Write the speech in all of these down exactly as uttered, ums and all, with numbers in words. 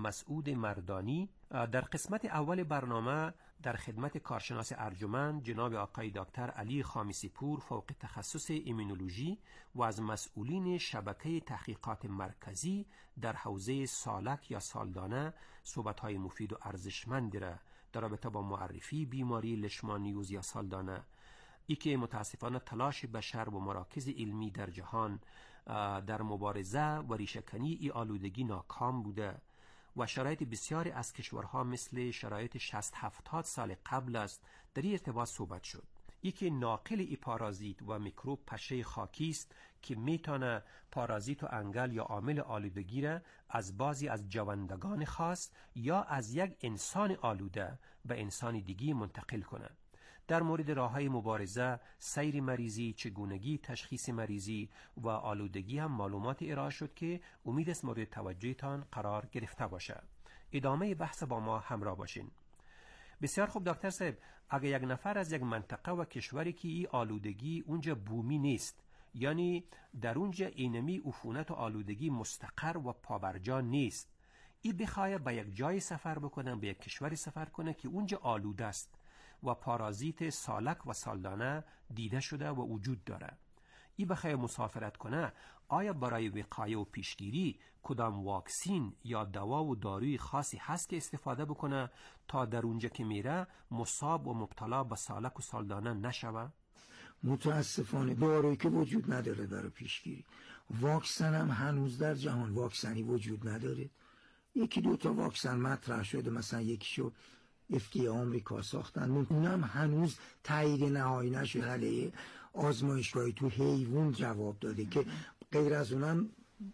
مسعود مردانی. در قسمت اول برنامه در خدمت کارشناس ارجمند جناب آقای دکتر علی خامسی پور فوق تخصص ایمونولوژی و از مسئولین شبکه تحقیقات مرکزی در حوزه سالک یا سالدانه صحبت‌های مفید و ارزشمند را در رابطه با معرفی بیماری لشمانیوز یا سالدانه، ای که متاسفانه تلاش بشر و مراکز علمی در جهان در مبارزه و ریشه‌کنی ای آلودگی ناکام بوده و شرایط بسیاری از کشورها مثل شرایط شصت هفتاد سال قبل است در این ارتباط صحبت شد. ای که ناقل ای پارازیت و میکروب پشه خاکی است که میتونه پارازیت و انگل یا عامل آلودگی را از بعضی از جوندگان خاص یا از یک انسان آلوده به انسان دیگی منتقل کنه. در مورد راه‌های مبارزه، سیر مریضی، چگونگی تشخیص مریضی و آلودگی هم معلومات ارائه شد که امید است مورد توجهتان قرار گرفته باشه. ادامه بحث با ما همراه باشین. بسیار خوب دکتر صاحب، اگه یک نفر از یک منطقه و کشوری که این آلودگی اونجا بومی نیست، یعنی در اونجا اینمی عفونت و آلودگی مستقر و پابرجا نیست، این بخواه به یک جای سفر بکنه، به یک کشوری سفر کنه که اونجا آلوده است و پارازیت سالک و سالدانه دیده شده و وجود داره، این بخواه مسافرت کنه، آیا برای وقایه و پیشگیری کدام واکسین یا دوا و داروی خاصی هست که استفاده بکنه تا در اونجا که میره مصاب و مبتلا به سالک و سالدانه نشوه؟ متاسفانه دارویی که وجود نداره برای پیشگیری. واکسن هم هنوز در جهان واکسنی وجود نداره. یکی دو تا واکسن مطرح شده، مثلا یکیشو اف دی ای آمریکا ساختن، اونم هنوز تایید نهایی نشده، علیه آزمایشگاهی تو حیوان جواب داده که غیر از اونم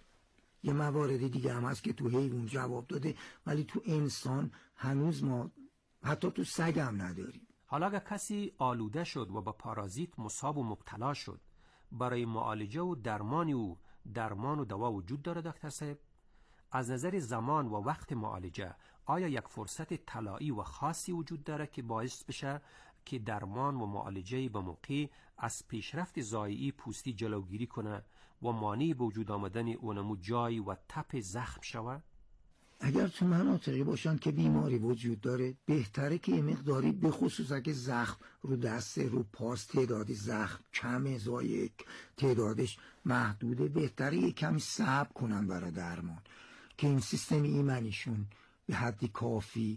یه موارد دیگه هم هست که تو حیوان جواب داده، ولی تو انسان هنوز ما حتی تو سگ هم نداریم. حالا اگر کسی آلوده شد و با پارازیت مصاب و مبتلا شد، برای معالجه و درمان او درمان و دوا وجود داره دکتر صاحب؟ از نظر زمان و وقت معالجه آیا یک فرصت طلایی و خاصی وجود داره که باعث بشه که درمان و معالجه به موقع از پیشرفت ضایعی پوستی جلوگیری کنه و مانع به وجود آمدن اونمو جای و تپ زخم شوه؟ اگر تو مناطقی باشن که بیماری وجود داره، بهتره که یه مقداری به خصوص اگه زخم رو دست رو پاست تعدادی زخم کمه، زایک تعدادش محدوده، بهتره یه کمی صبر کنن برای درمان که این سیستم ایمنیشون به حدی کافی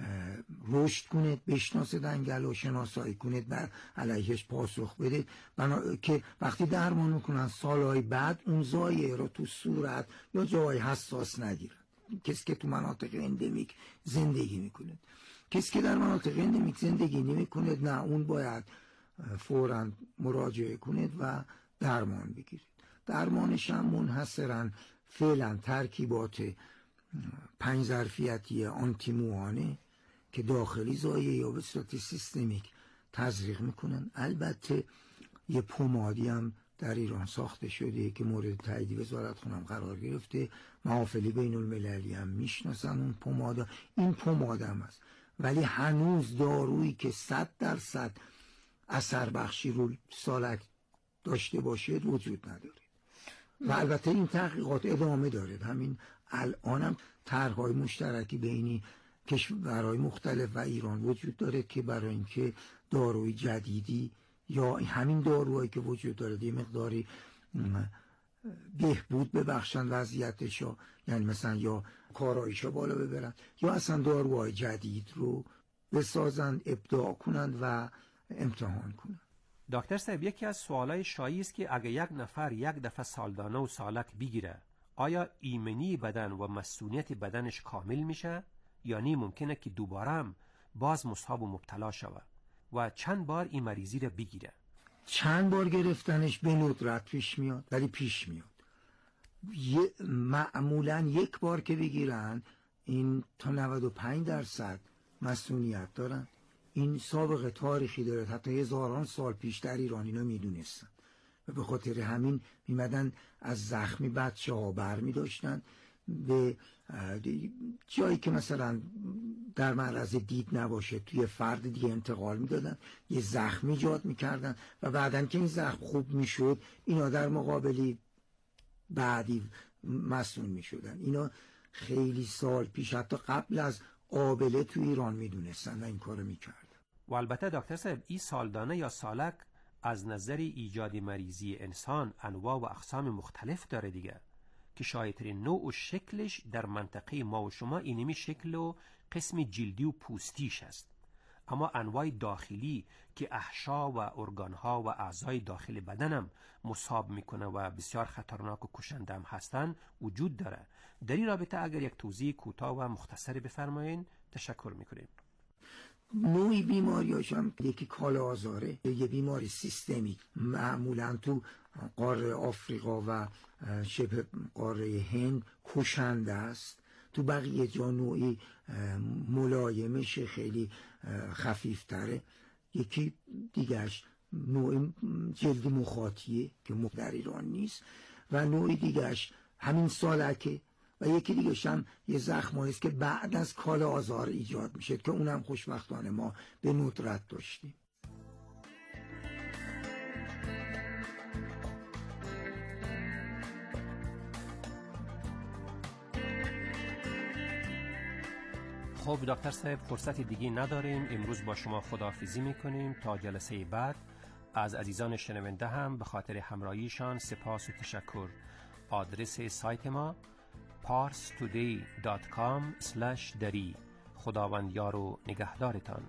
رشد کنه، بشناسه دنگل و شناسایی کنه، بر علیهش پاسخ بده، بنا... که وقتی درمان میکنن سالهای بعد اون زایه رو تو صورت یا جای حساس نگیرن. کسی که تو مناطق اندمیک زندگی میکنه، کسی که در مناطق اندمیک زندگی نمیکنه، نه، اون باید فوراً مراجعه کنه و درمان بگیرید. درمانش هم منحصراً فعلا ترکیبات پنج ظرفیتی آنتی موانه که داخلی زایه یا به صورت سیستمیک تزریق میکنن. البته یه پومادی هم در ایران ساخته شده که مورد تایید وزارت خونم قرار گرفته، محافلی بین المللی هم میشناسن اون پومادا. این پوماد هم هست، ولی هنوز دارویی که صد درصد اثر بخشی رو سالک داشته باشه وجود نداره و البته این تحقیقات ادامه داره. همین الانم طرح‌های مشترکی بینی کشورهای مختلف و ایران وجود داره که برای اینکه داروی جدیدی یا همین داروهایی که وجود داره یه مقداری بهبود ببخشن وضعیتشو، یعنی مثلا یا کارایشو بالا ببرن یا اصلا داروهای جدید رو بسازن، ابداع کنن و امتحان کنن. دکتر صاحب، یکی از سوالای شایعی است که اگه یک نفر یک دفعه سالدانه و سالک بگیره، آیا ایمنی بدن و مسئولیت بدنش کامل میشه یا نی ممکنه که دوباره هم باز مصاب و مبتلا شوه و چند بار این مریضی رو بگیره؟ چند بار گرفتنش به ندرت پیش میاد، ولی پیش میاد. معمولا یک بار که بگیرن این تا نود و پنج درصد مسئولیت دارن. این سابقه تاریخی داره، حتی هزاران سال پیش در ایران اینا میدونستن و به خاطر همین میمدن از زخمی بچه ها بر میداشتن به جایی که مثلا در معرض دید نباشه توی فرد دیگه انتقال میدادن، یه زخم ایجاد میکردن و بعدن که این زخم خوب میشد اینا در مقابلی بعدی مسئول میشدن. اینا خیلی سال پیش حتی قبل از آبله تو ایران میدونستن و این کارو میکردن. و البته دکتر صاحب این سالدانه یا سالک از نظر ایجاد مریضی انسان انواع و اقسام مختلف داره دیگه، که شایدترین نوع و شکلش در منطقه ما و شما اینمی شکل و قسم جلدی و پوستیش است. اما انواع داخلی که احشا و ارگانها و اعضای داخل بدنم مصاب میکنه و بسیار خطرناک و کشنده هم هستن وجود داره. در این رابطه اگر یک توضیح کوتاه و مختصری بفرمایین تشکر میکنیم. نوعی بیماریاش هم یکی کالا آزاره، یه بیماری سیستمی معمولا تو قاره آفریقا و شبه قاره هند کشنده است. تو بقیه جا نوعی ملایمش خیلی خفیفتره. یکی دیگرش نوع جلد مخاطیه که در ایران نیست و نوع دیگرش همین سالکه و یکی دیگرش هم یه زخماییست که بعد از کالا آزار ایجاد میشه که اونم خوشبختانه ما به ندرت داشتیم. خب دکتر صاحب فرصت دیگه نداریم، امروز با شما خداحافظی میکنیم تا جلسه بعد. از عزیزان شنونده هم به خاطر همراهیشان سپاس و تشکر. آدرس سایت ما پارس تودی دات کام اسلش دری. خداوند یار و نگهدارتان.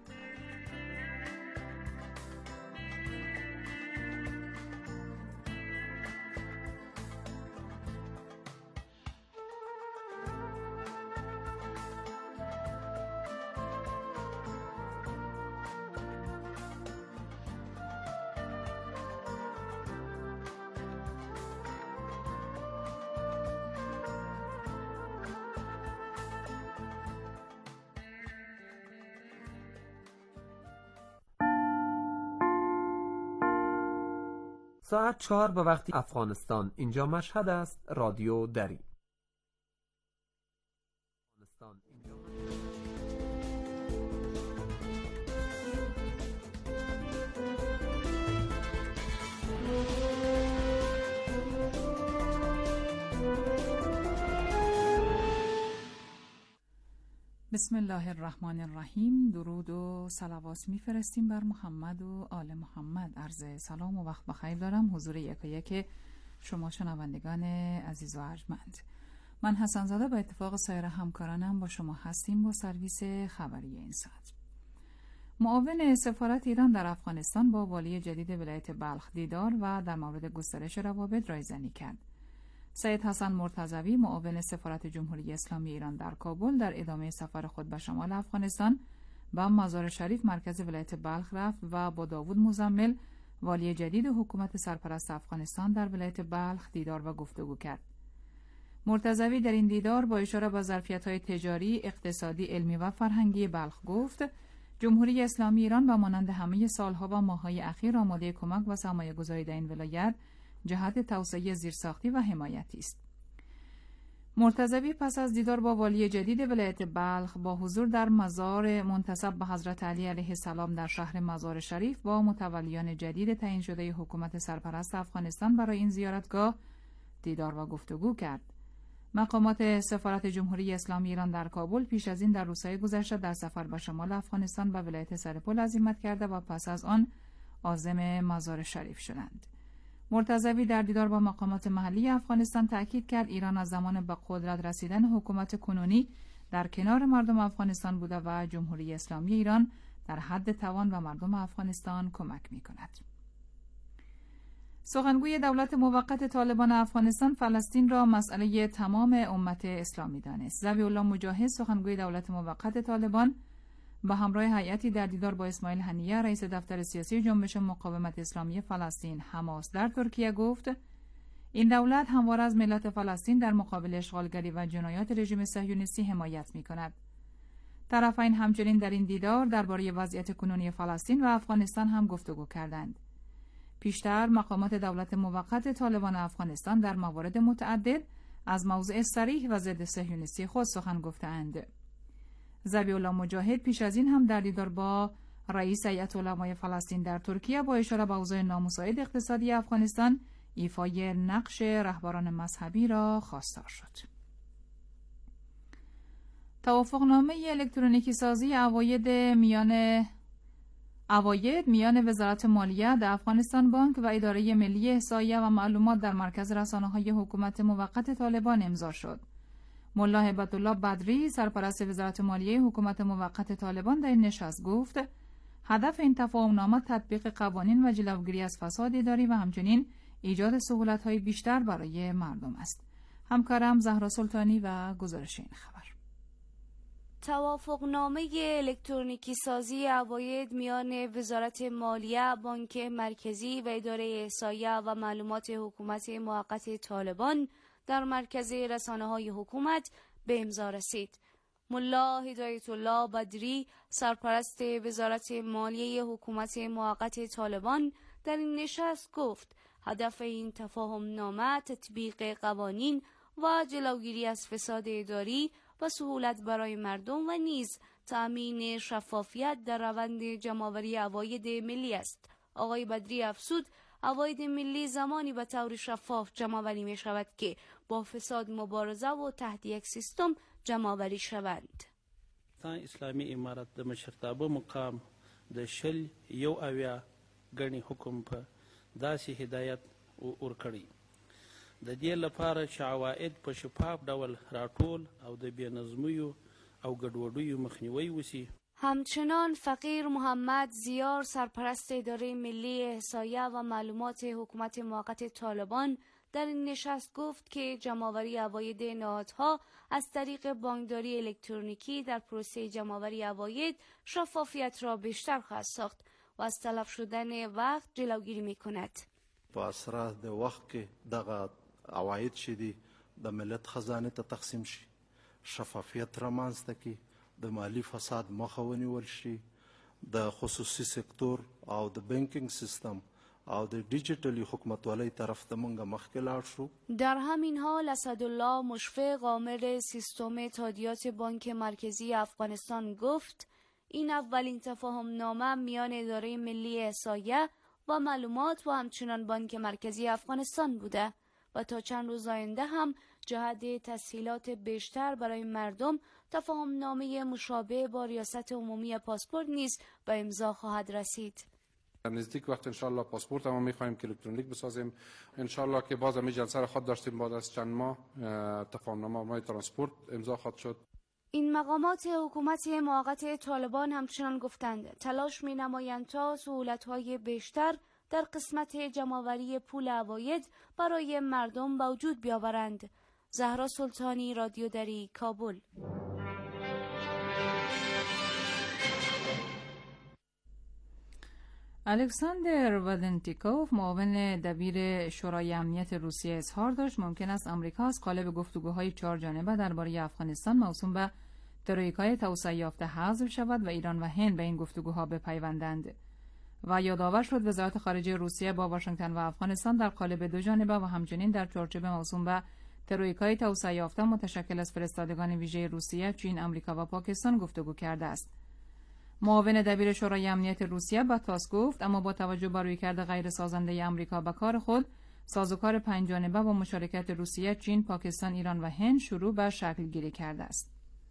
ساعت چهار به وقت افغانستان. اینجا مشهد است. رادیو دری. بسم الله الرحمن الرحیم. درود و صلوات میفرستیم بر محمد و آل محمد. عرض سلام و وقت بخیر دارم حضور یک و یک شما شنوندگان عزیز و ارجمند. من حسن زاده با اتفاق سایر همکارانم با شما هستیم با سرویس خبری این ساعت. معاون سفارت ایران در افغانستان با والی جدید ولایت بلخ دیدار و در مورد گسترش روابط رایزنی کرد. سید حسن مرتضوی معاون سفارت جمهوری اسلامی ایران در کابل در ادامه سفر خود به شمال افغانستان به مزار شریف مرکز ولایت بلخ رفت و با داوود مزمل والی جدید حکومت سرپرست افغانستان در ولایت بلخ دیدار و گفتگو کرد. مرتضوی در این دیدار با اشاره به ظرفیت‌های تجاری، اقتصادی، علمی و فرهنگی بلخ گفت جمهوری اسلامی ایران به مانند همه سالها و ماه‌های اخیر آماده کمک و سرمایه‌گذاری در این ولایت جهت توسعه زیرساختی و حمایتی است. مرتضوی پس از دیدار با والی جدید ولایت بلخ با حضور در مزار منتسب به حضرت علی علیه السلام در شهر مزار شریف با متولیان جدید تعیین شده حکومت سرپرست افغانستان برای این زیارتگاه دیدار و گفتگو کرد. مقامات سفارت جمهوری اسلامی ایران در کابل پیش از این در روزهای گذشته در سفر به شمال افغانستان به ولایت سرپل عزیمت کرده و پس از آن عازم مزار شریف شدند. مرتضوی در دیدار با مقامات محلی افغانستان تأکید کرد ایران از زمان به قدرت رسیدن حکومت کنونی در کنار مردم افغانستان بوده و جمهوری اسلامی ایران در حد توان و مردم افغانستان کمک می‌کند. سخنگوی دولت موقت طالبان افغانستان فلسطین را مسئله تمام امت اسلامی دانست. ذبیح الله مجاهد سخنگوی دولت موقت طالبان با همراه هیئتی در دیدار با اسماعیل هنیه رئیس دفتر سیاسی جنبش مقاومت اسلامی فلسطین حماس در ترکیه گفت این دولت همواره از ملت فلسطین در مقابل اشغالگری و جنایات رژیم صهیونیستی حمایت می‌کند. طرفین همچنین در این دیدار درباره وضعیت کنونی فلسطین و افغانستان هم گفتگو کردند. پیشتر مقامات دولت موقت طالبان افغانستان در موارد متعدد از موضع صریح و ضد صهیونیستی خود سخن گفتند. ذبیح الله مجاهد پیش از این هم در دیدار با رئیس هیئت علمای فلسطین در ترکیه با اشاره به اوضاع نامساعد اقتصادی افغانستان ایفای نقش رهبران مذهبی را خواستار شد. توافقنامه الکترونیکی سازی عواید میان عواید میان وزارت مالیه در افغانستان بانک و اداره ملی احصایه و معلومات در مرکز رسانه‌های حکومت موقت طالبان امضا شد. ملا هیبت الله بدری سرپرست وزارت مالیه حکومت موقت طالبان در این نشست گفت هدف این تفاهم‌نامه تطبیق قوانین و جلوگیری از فساد اداری و همچنین ایجاد سهولت‌های بیشتر برای مردم است. همکارم زهرا سلطانی و گزارش این خبر. توافقنامه الکترونیکی سازی عواید میان وزارت مالیه، بانک مرکزی و اداره احصایه و معلومات حکومت موقت طالبان در مرکز رسانه‌های حکومت به امضا رسید. ملا هدایت الله بدری سرپرست وزارت مالیه حکومت موقت طالبان در این نشست گفت هدف این تفاهم‌نامه تطبیق قوانین و جلوگیری از فساد اداری و سهولت برای مردم و نیز تأمین شفافیت در روند جمع‌آوری عواید ملی است. آقای بدری افزود عواید ملی زمانی به طور شفاف جمع‌آوری می شود که با فساد مبارزه و تحت یک سیستم جمع‌آوری شوند. اسلامی امارت د مشرتابه مقام د شل یو اویا غنی حکم په داسې هدایت ورکړي د دې لپاره چې عواید په شفاف ډول راټول او د بېنظمیو او ګډوډیو مخنیوی وشي. همچنان فقیر محمد زیار سرپرست اداره ملی احصایه و معلومات حکومت موقت طالبان در این نشست گفت که جمع‌آوری عواید نهادها از طریق بانکداری الکترونیکی در پروسه جمع‌آوری عواید شفافیت را بیشتر خواهد ساخت و از تلف شدن وقت جلوگیری می‌کند. په اسرا د وخت کې دغه عواید چې دي د ملت خزانه ته تقسیم شي، شفافیت رامنځته کړي، د مالی فساد مخه ونیول شي، د خصوصي سکتور او د بانکینګ سیستم او د دیجیټلی حکومتوالۍ طرف ته مونږ مخکې لاړ شو. در همین حال اسدالله مشفق عامل سیستم تادیات بانک مرکزی افغانستان گفت این اولین تفاهم‌نامه میان اداره ملی احصایه و معلومات و همچنان بانک مرکزی افغانستان بوده و تا چند روز آینده هم جهت تسهیلات بیشتر برای مردم تفاهم‌نامه مشابه با ریاست عمومی پاسپورت نیز به امضا خواهد رسید. در نزدیک وقت انشالله پاسپورت هم می‌خوایم که الکترونیک بسازیم. انشالله که باز هم جلسه را خود داشتیم، بعد از چند ماه تفاهم‌نامه ترانسپورت امضا خواهد شد. این مقامات حکومت موقت طالبان همچنان گفتند تلاش می‌نمایند تا سهولت‌های بیشتر در قسمت جمع‌آوری پول عواید برای مردم به وجود بیاورند. زهرا سلطانی، رادیو دری، کابل. الکساندر ودنتیکوف معاون دبیر شورای امنیت روسیه اظهار داشت ممکن است آمریکا از قالب گفتگوهای چهار جانبه درباره افغانستان موسوم به ترویکای توسعه یافته حذف شود و ایران و هند به این گفتگوها بپیوندند. و یادآور شد وزارت خارجه روسیه با واشنگتن و افغانستان در قالب دو جانبه و همچنین در چارچوب موسوم به ترویکای توسعه یافته متشکل از فرستادگان ویژه روسیه، چین، آمریکا و پاکستان گفتگو کرده است. معاون دبیر شورای امنیت روسیه به تاس گفت اما با توجه بر رویکرد غیر سازنده آمریکا به کار خود، سازوکار پنج جانبه با مشارکت روسیه، چین، پاکستان، ایران و هند شروع به شکل گیری کرده است.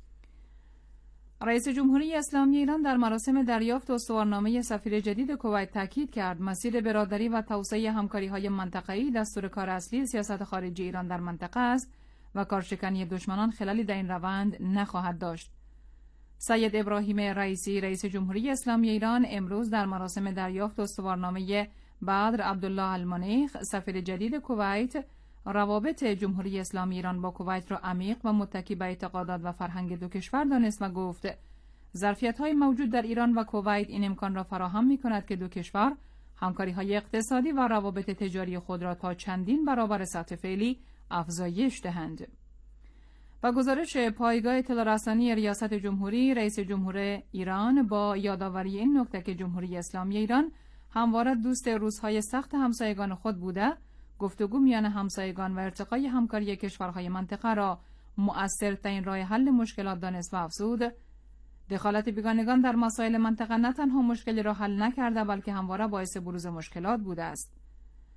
رئیس جمهوری اسلامی ایران در مراسم دریافت استوارنامه سفیر جدید کویت تاکید کرد مسیر برادری و توسعه همکاری‌های منطقه‌ای دستور کار اصلی سیاست خارجی ایران در منطقه است و کارشکنی دشمنان خلالی در این روند نخواهد داشت. سید ابراهیم رئیسی رئیس جمهوری اسلامی ایران امروز در مراسم دریافت استوارنامه بدر عبدالله المنیخ سفیر جدید کویت روابط جمهوری اسلامی ایران با کویت را عمیق و متکی به اعتقادات و فرهنگ دو کشور دانست و گفت ظرفیت‌های موجود در ایران و کویت این امکان را فراهم می‌کند که دو کشور همکاری‌های اقتصادی و روابط تجاری خود را تا چندین برابر سطح فعلی افزایش دهند. با گزارش پایگاه اطلاع رسانی ریاست جمهوری، رئیس جمهور ایران با یادآوری این نکته که جمهوری اسلامی ایران همواره دوست روزهای سخت همسایگان خود بوده، گفتگو میان همسایگان و ارتقای همکاری کشورهای منطقه را مؤثرترین راه حل مشکلات دانست و افزود دخالت بیگانگان در مسائل منطقه نه تنها مشکلی را حل نکرده بلکه همواره باعث بروز مشکلات بوده است.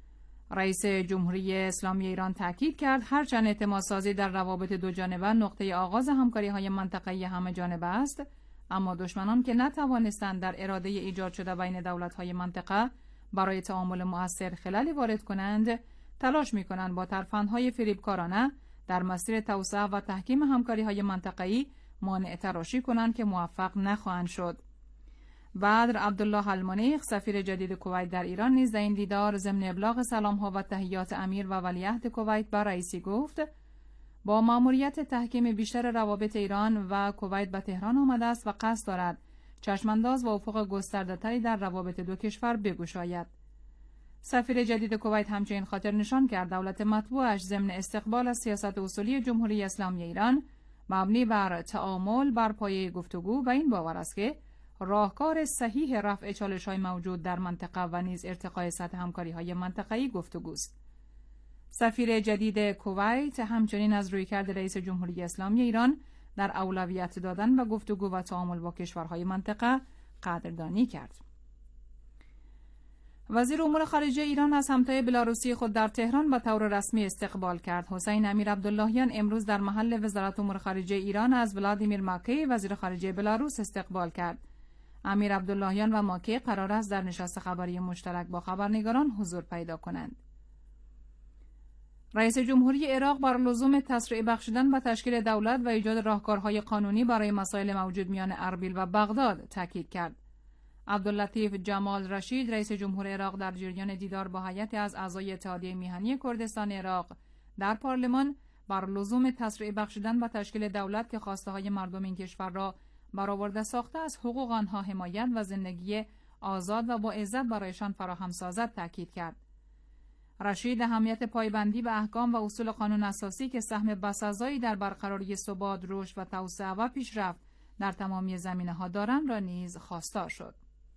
رئیس جمهوری اسلامی ایران تاکید کرد هرچند اعتماد سازی در روابط دو جانبه نقطه آغاز همکاری‌های منطقه‌ای همه جانبه است، اما دشمنان که نتوانستند در اراده ایجاد شده بین دولت‌های منطقه برای تعامل مؤثر خلالی وارد کنند، تلاش می‌کنند با ترفندهای فریبکارانه در مسیر توسعه و تحکیم همکاری‌های منطقه‌ای مانع تراشی کنند که موفق نخواهند شد. بدر عبدالله المنیخ سفیر جدید کویت در ایران نیز در این دیدار ضمن ابلاغ سلام‌ها و تحیات امیر و ولیعهد کویت بر رئیسی گفت با مأموریت تحکیم بیشتر روابط ایران و کویت به تهران آمده است و قصد دارد چشمانداز و افق گسترده‌تری در روابط دو کشور بگشاید. سفیر جدید کویت همچنین خاطر نشان کرد دولت مطبوعش ضمن استقبال از سیاست اصولی جمهوری اسلامی ایران مبنی بر تعامل بر پایه گفتگو و این باور است که راهکار صحیح رفع چالش‌های موجود در منطقه و نیز ارتقای سطح همکاری‌های منطقه‌ای گفتگوست. سفیر جدید کویت همچنین از رویکرد رئیس جمهوری اسلامی ایران در اولویت دادن و گفتگو و تعامل با کشورهای منطقه قدردانی کرد. وزیر امور خارجه ایران از همتای بلاروسی خود در تهران به طور رسمی استقبال کرد. حسین امیر عبداللهیان امروز در محل وزارت امور خارجه ایران از ولادیمیر ماکی وزیر خارجه بلاروس استقبال کرد. امیر عبداللهیان و ماکی قرار است در نشست خبری مشترک با خبرنگاران حضور پیدا کنند. رئیس جمهوری عراق بر لزوم تسریع بخشیدن به تشکیل دولت و ایجاد راهکارهای قانونی برای مسائل موجود میان اربیل و بغداد تاکید کرد. عبداللطیف جمال رشید رئیس جمهور عراق در جریان دیدار با هیئتی از اعضای اتحادیه میهنی کردستان عراق در پارلمان بر لزوم تسریع بخشیدن به تشکیل دولت که خواسته های مردم این کشور را برآورده ساخته از حقوق آنها حمایت و زندگی آزاد و با عزت برایشان فراهم سازد تاکید کرد. رشید اهمیت پایبندی به احکام و اصول قانون اساسی که سهم بسزایی در برقراری ثبات، رشد و توسعه و پیشرفت در تمامی زمینه‌ها دارند را نیز خواستار شد.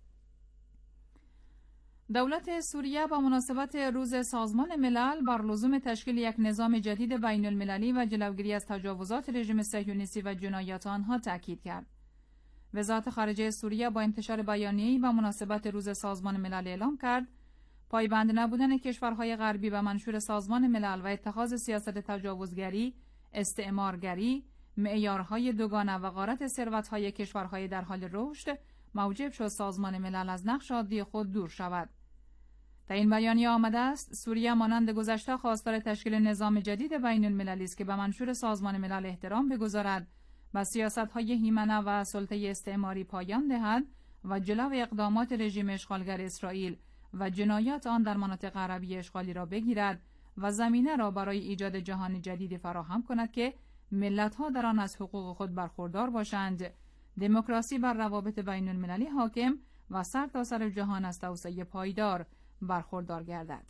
دولت سوریه با مناسبت روز سازمان ملل بر لزوم تشکیل یک نظام جدید بین المللی و جلوگیری از تجاوزات رژیم صهیونیستی و جنایات آنها تاکید کرد. وزارت خارجه سوریه با انتشار بیانیه‌ای با مناسبت روز سازمان ملل اعلام کرد پایبند نبودن کشورهای غربی به منشور سازمان ملل و اتخاذ سیاست تجاوزگری، استعمارگری، معیارهای دوگانه و غارت ثروت‌های کشورهای در حال رشد موجب شد سازمان ملل از نقش عادی خود دور شود. در این بیانیه آمده است سوریه مانند گذشته خواستار تشکیل نظام جدید بین المللی است که به منشور سازمان ملل احترام بگذارد و سیاست‌های هیمنه و سلطه استعماری پایان دهد و جلو اقدامات رژیم اشغالگر اسرائیل و جنایات آن در مناطق عربی اشغالی را بگیرد و زمینه را برای ایجاد جهان جدیدی فراهم کند که ملت‌ها در آن از حقوق خود برخوردار باشند، دموکراسی بر روابط بین المللی حاکم و سر تا سر جهان از توسعه پایدار برخوردار گردد.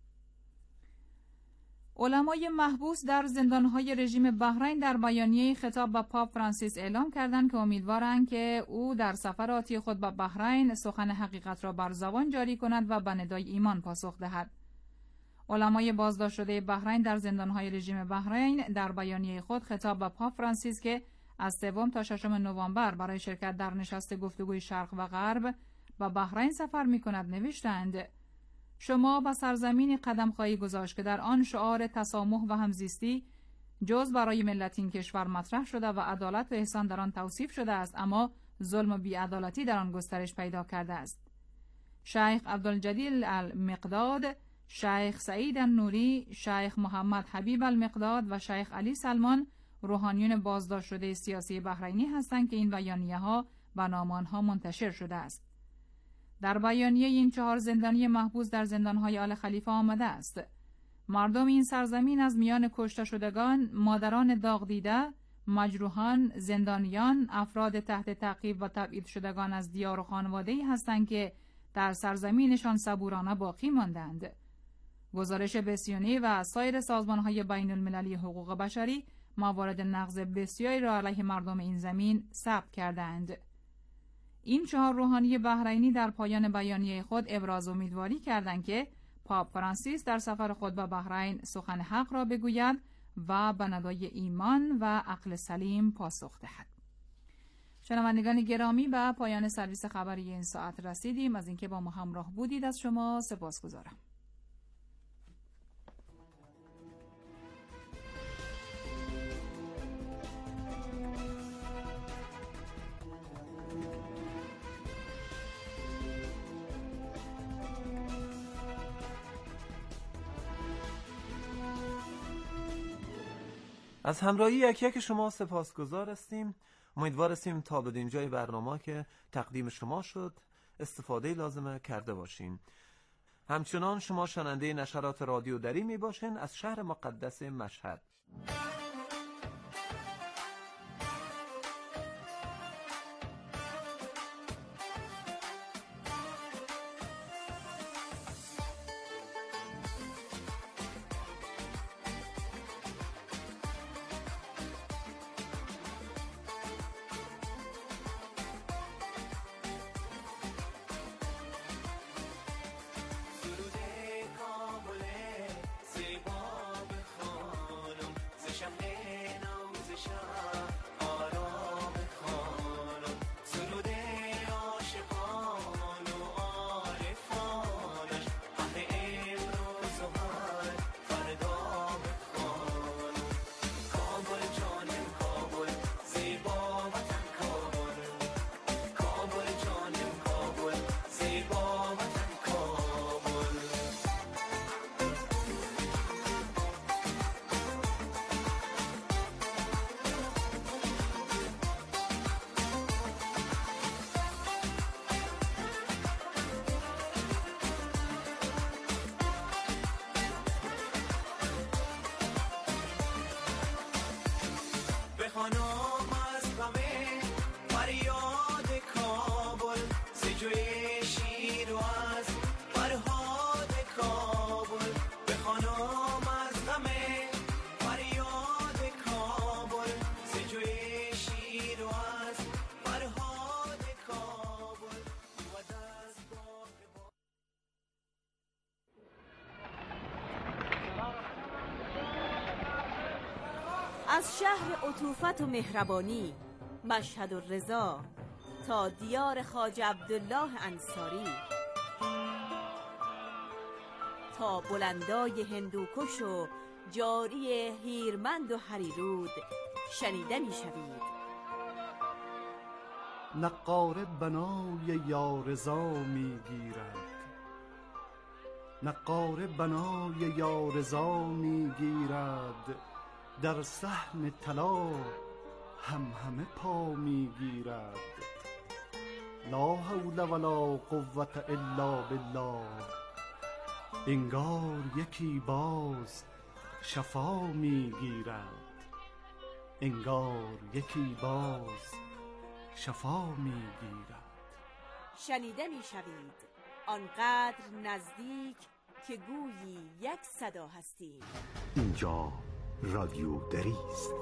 علمای محبوس در زندانهای رژیم بحرین در بیانیه خطاب به پاپ فرانسیس اعلام کردند که امیدوارند که او در سفر آتی خود به بحرین سخن حقیقت را بر زبان جاری کند و به ندای ایمان پاسخ دهد. علمای بازداشت شده بحرین در زندانهای رژیم بحرین در بیانیه خود خطاب به پاپ فرانسیس که از سوم تا ششم نوامبر برای شرکت در نشست گفتگوی شرق و غرب به بحرین سفر می‌کند نوشتند: شما به سرزمین قدم خواهی گذاشت که در آن شعار تسامح و همزیستی جز برای ملت این کشور مطرح شده و عدالت و احسان در آن توصیف شده است، اما ظلم و بی‌عدالتی در آن گسترش پیدا کرده است. شیخ عبدالجلیل المقداد، شیخ سعید النوری، شیخ محمد حبیب المقداد و شیخ علی سلمان روحانیون بازداشت شده سیاسی بحرینی هستند که این بیانیه‌ها و نام آنها منتشر شده است. در بیانیه این چهار زندانی محبوس در زندان‌های آل خلیفه آمده است: مردم این سرزمین از میان کشته شدگان، مادران داغ دیده، مجروحان، زندانیان، افراد تحت تعقیب و تبعید شدگان از دیار و خانواده‌ای هستند که در سرزمینشان صبورانه باقی ماندند. گزارش بسیونی و سایر سازمان‌های بین المللی حقوق بشری موارد نقض بسیاری را علیه مردم این زمین ثبت کردند. این چهار روحانی بحرینی در پایان بیانیه خود ابراز امیدواری کردند که پاپ فرانسیس در سفر خود به بحرین سخن حق را بگوید و به ندای ایمان و عقل سلیم پاسخ دهد. شنوندگان گرامی، به پایان سرویس خبری این ساعت رسیدیم. از اینکه با ما همراه بودید از شما سپاسگزارم. از همراهی یک یک شما سپاسگزار هستیم. امیدوار هستیم تا به اینجای برنامه که تقدیم شما شد استفاده لازمه کرده باشین. همچنان شما شنونده نشرات رادیو دری می باشین از شهر مقدس مشهد. از شهر عطوفت و مهربانی مشهد و رضا تا دیار خواجه عبدالله انصاری، تا بلندای هندوکش و جاری هیرمند و هریرود شنیده می شوید. نقاره بنای یارضا می گیرد، نقاره بنای یارضا می گیرد، در صحن طلا هم همه پا می گیرد. لا حول ولا قوة الا بالله، انگار یکی باز شفا می گیرد، انگار یکی باز شفا می گیرد. شنیده می شوید آنقدر نزدیک که گویی یک صدا هستیم. اینجا رادیو دری است.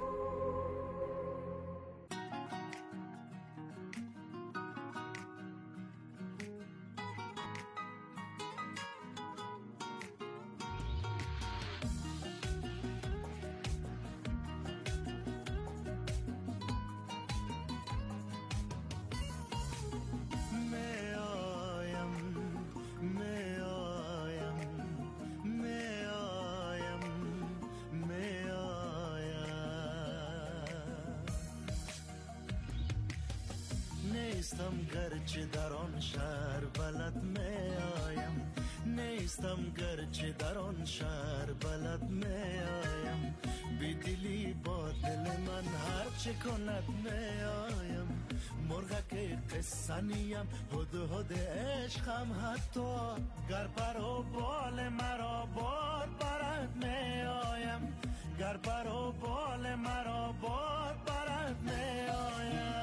نیستم گرچه در آن شهر بلد می آیم، نیستم گرچه در آن شهر بلد می آیم، بی دلی با دل من هر چه کند می آیم. مرغک قصه نیم هد هد عشقم، حتی گر پر و بال مرا باد برد می آیم، گر پر و بال مرا باد برد می آیم.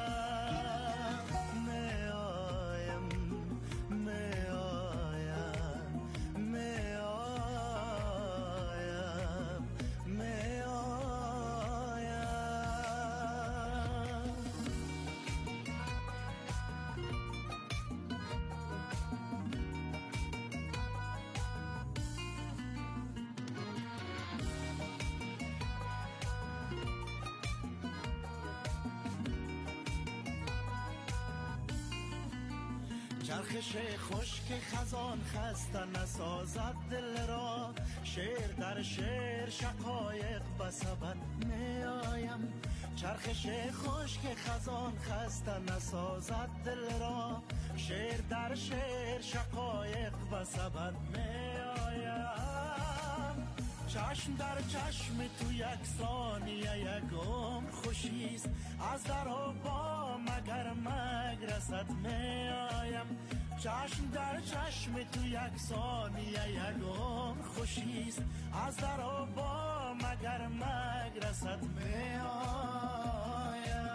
چرخش خشک خزان خسته نسازد دل را، شعر در شعر شقایق بسبد می آیم. چرخش خشک خزان خسته نسازد دل را، شعر در شعر شقایق بسبد می آیم. چشم در چشم تو یک ثانیه یک عمر خوشیست. از در و با مگر مگرست می آیم. چشم در چشم تو یک ثانیه یک عمر خوشیست. از در و با مگر مگرست می آیم.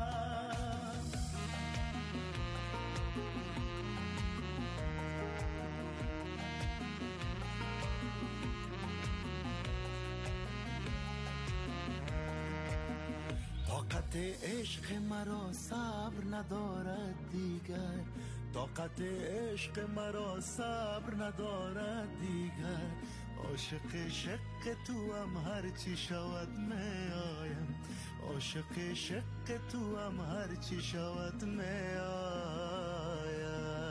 طاقت عشق مرا صبر ندارد دیگر. طاقت عشق مرا صبر ندارد دیگر. عاشق شق تو هم هر چی شود می آیم. عاشق شق تو هم هر چی شود می آیم.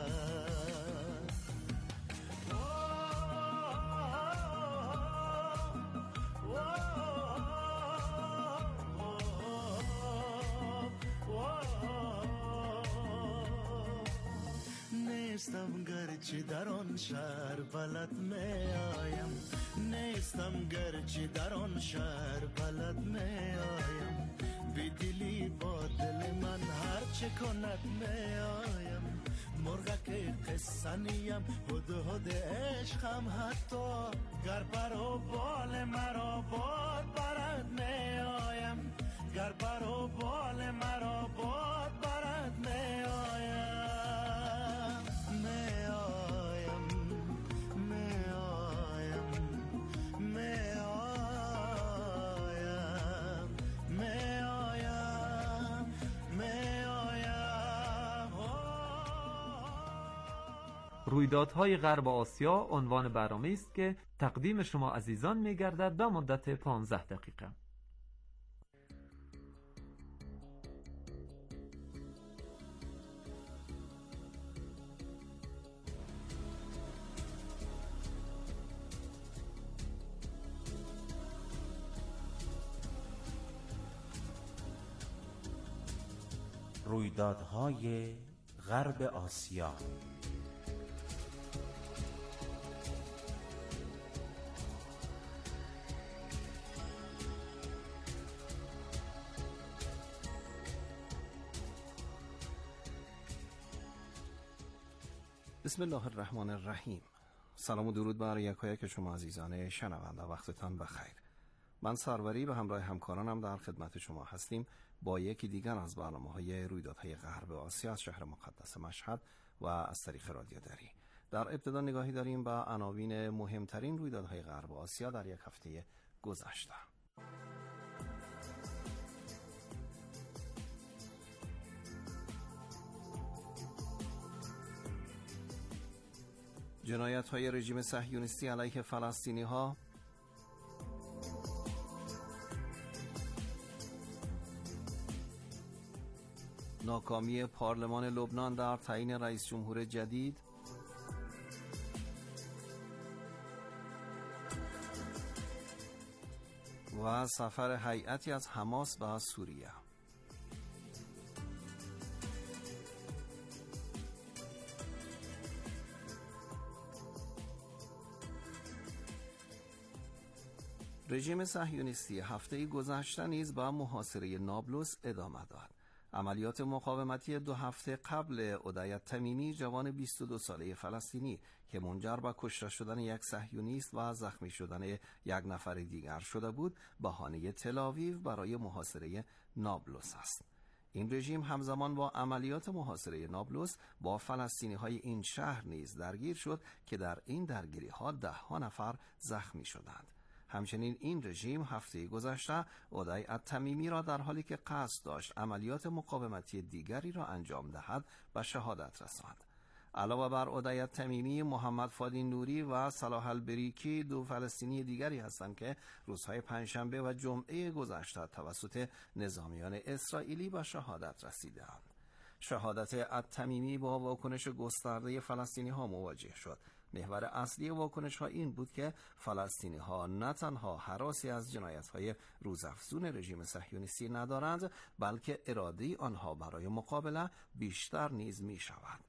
نیستم گرچه در آن شهر بلد می آیم. نیستم گرچه در آن شهر بلد می آیم. بی دلی با دل من هر چه کند می آیم. مرغک قصه نیم هد هد عشقم حتی گر پر و بال مرا باد برد می آیم. گر پر و بال مرا باد برد می آیم. رویدادهای غرب آسیا عنوان برنامه است که تقدیم شما عزیزان می‌گردد به مدت پانزده دقیقه. رویدادهای غرب آسیا. بسم الله الرحمن الرحیم. سلام و درود بر یکایک شما عزیزان شنونده، وقتتان بخیر. من سروری به همراه همکارانم در خدمت شما هستیم با یکی دیگر از برنامه‌های رویدادهای غرب آسیا از شهر مقدس مشهد و از طریق رادیو دری. در ابتدا نگاهی داریم به عناوین مهمترین رویدادهای غرب آسیا در یک هفته گذشته. جنایت‌های رژیم صهیونیستی علیه فلسطینی‌ها، ناکامی پارلمان لبنان در تعیین رئیس جمهور جدید، و سفر هیئتی از حماس به سوریه. رژیم صهیونیستی هفته گذشته نیز به محاصره نابلس ادامه داد. عملیات مقاومتی دو هفته قبل عدیت تمیمی، جوان بیست و دو ساله فلسطینی که منجر به کشته شدن یک صهیونیست و زخمی شدن یک نفر دیگر شده بود، بهانه تل‌آویو برای محاصره نابلس است. این رژیم همزمان با عملیات محاصره نابلس با فلسطینی‌های این شهر نیز درگیر شد که در این درگیری‌ها ده ها نفر زخمی شدند. همچنین این رژیم هفته گذشته عدیت تمیمی را در حالی که قصد داشت عملیات مقاومتی دیگری را انجام دهد به شهادت رساند. علاوه بر عدیت تمیمی، محمد فادی نوری و صلاح البریکی دو فلسطینی دیگری هستند که روزهای پنجشنبه و جمعه گذشته توسط نظامیان اسرائیلی به شهادت رسیدند. شهادت التمیمی با واکنش گسترده فلسطینی ها مواجه شد. محور اصلی واکنش ها این بود که فلسطینی ها نه تنها هراسی از جنایت های روزافزون رژیم صهیونیستی ندارند، بلکه اراده آنها برای مقابله بیشتر نیز می شود.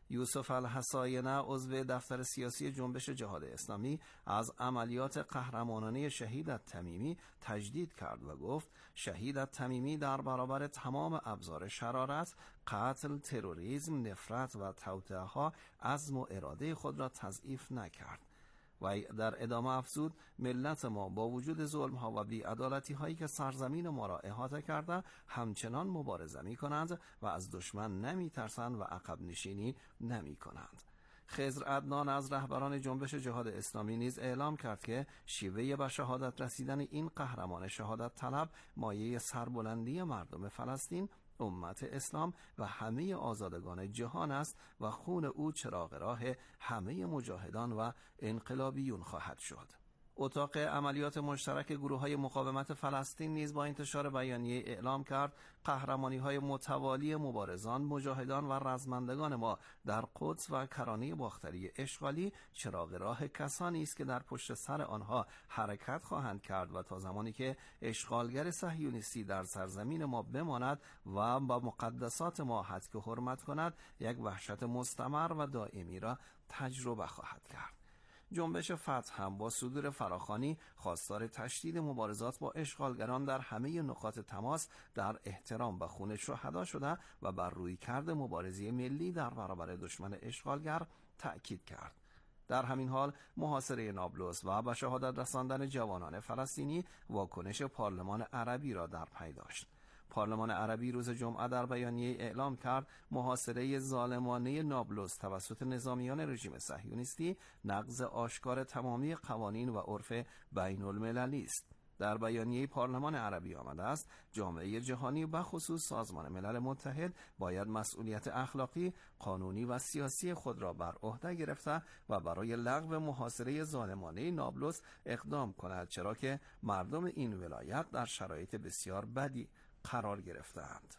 یوسف الحصاینه عضو دفتر سیاسی جنبش جهاد اسلامی از عملیات قهرمانانه شهید التمیمی تجدید کرد و گفت شهید التمیمی در برابر تمام ابزار شرارت، قتل، تروریسم، نفرت و توطئه‌ها عزم و اراده خود را تضعیف نکرد. و در ادامه افزود ملت ما با وجود ظلم ها و بی‌عدالتی هایی که سرزمین ما را احاطه کرده همچنان مبارزه می کنند و از دشمن نمی ترسند و عقب نشینی نمی کنند. خضر عدنان از رهبران جنبش جهاد اسلامی نیز اعلام کرد که شیوه به شهادت رسیدن این قهرمان شهادت طلب مایه سربلندی مردم فلسطین، امت اسلام و همه آزادگان جهان است و خون او چراغ راه همه مجاهدان و انقلابیون خواهد شد. اتاق عملیات مشترک گروه‌های مقاومت فلسطین نیز با انتشار بیانیه اعلام کرد قهرمانی‌های متوالی مبارزان، مجاهدان و رزمندگان ما در قدس و کرانه باختری اشغالی چراغ راه کسانی است که در پشت سر آنها حرکت خواهند کرد و تا زمانی که اشغالگر صهیونیستی در سرزمین ما بماند و با مقدسات ما هتک حرمت کند، یک وحشت مستمر و دائمی را تجربه خواهد کرد. جنبش فتح هم با صدور فراخوانی خواستار تشدید مبارزات با اشغالگران در همه نقاط تماس در احترام به خون شهدا شده و بر رویکرد مبارزه ملی در برابر دشمن اشغالگر تأکید کرد. در همین حال محاصره نابلس و به شهادت رساندن جوانان فلسطینی واکنش پارلمان عربی را در پی داشت. پارلمان عربی روز جمعه در بیانیه اعلام کرد محاصره ظالمانه نابلس توسط نظامیان رژیم صهیونیستی نقض آشکار تمامی قوانین و عرف بین المللی است. در بیانیه پارلمان عربی آمده است جامعه جهانی به خصوص سازمان ملل متحد باید مسئولیت اخلاقی، قانونی و سیاسی خود را بر عهده گرفته و برای لغو محاصره ظالمانه نابلس اقدام کند، چرا که مردم این ولایت در شرایط بسیار بدی قرار گرفتند.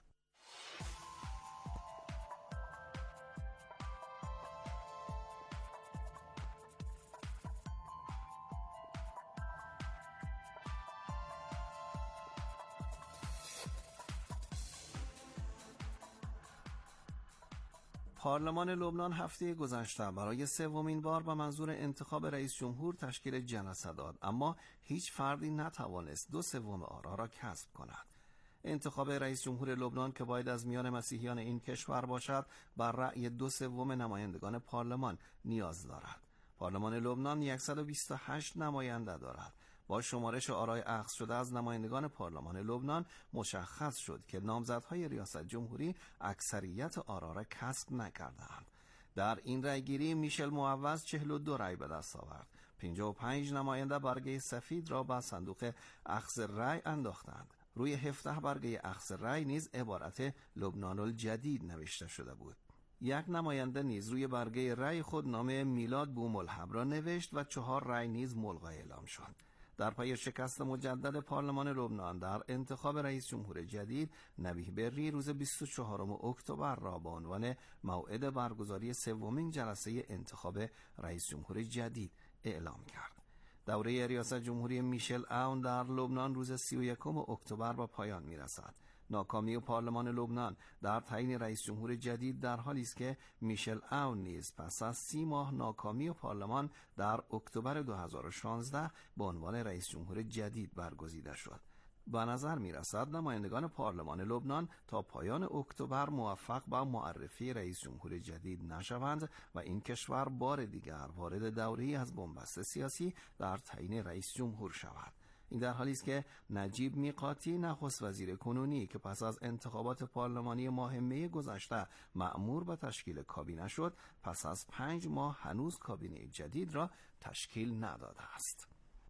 پارلمان لبنان هفته گذشته برای سومین بار به منظور انتخاب رئیس جمهور تشکیل جلسه داد، اما هیچ فردی نتوانست دو سوم آرا را کسب کند. انتخاب رئیس جمهور لبنان که باید از میان مسیحیان این کشور باشد بر رأی دو سوم نمایندگان پارلمان نیاز دارد. پارلمان لبنان صد و بیست و هشت نماینده دارد. با شمارش آرای اخذ شده از نمایندگان پارلمان لبنان مشخص شد که نامزدهای ریاست جمهوری اکثریت آرا را کسب نکردند. در این رأیگیری میشل معوض چهل و دو رأی به دست آورد. پنجاه و پنج نماینده برگه سفید را به صندوق اخذ رأی انداختند. روی هفده برگه اخذ رأی نیز عبارت لبنان الجدید نوشته شده بود. یک نماینده نیز روی برگه رأی خود نام میلاد بوملحب را نوشت و چهار رأی نیز ملغا اعلام شد. در پی شکست مجدد پارلمان لبنان در انتخاب رئیس جمهور جدید، نبیه بری روز بیست و چهارم اکتبر را به عنوان موعد برگزاری سومین جلسه انتخاب رئیس جمهور جدید اعلام کرد. دوره ریاست جمهوری میشل آون در لبنان روز سی و یکم اکتبر به پایان میرسد. ناکامی پارلمان لبنان در تعیین رئیس جمهور جدید در حالی است که میشل آون نیز پس از سی ماه ناکامی پارلمان در اکتبر دو هزار و شانزده به عنوان رئیس جمهور جدید برگزیده شد. به نظر می رسد نمایندگان پارلمان لبنان تا پایان اکتبر موفق به معرفی رئیس جمهور جدید نشوند و این کشور بار دیگر وارد دوره‌ای از بنبست سیاسی در تعیین رئیس جمهور شود. این در حالی است که نجیب میقاتی نخست وزیر کنونی که پس از انتخابات پارلمانی ماه می گذشته مأمور به تشکیل کابینه شد، پس از پنج ماه هنوز کابینه جدید را تشکیل نداده است.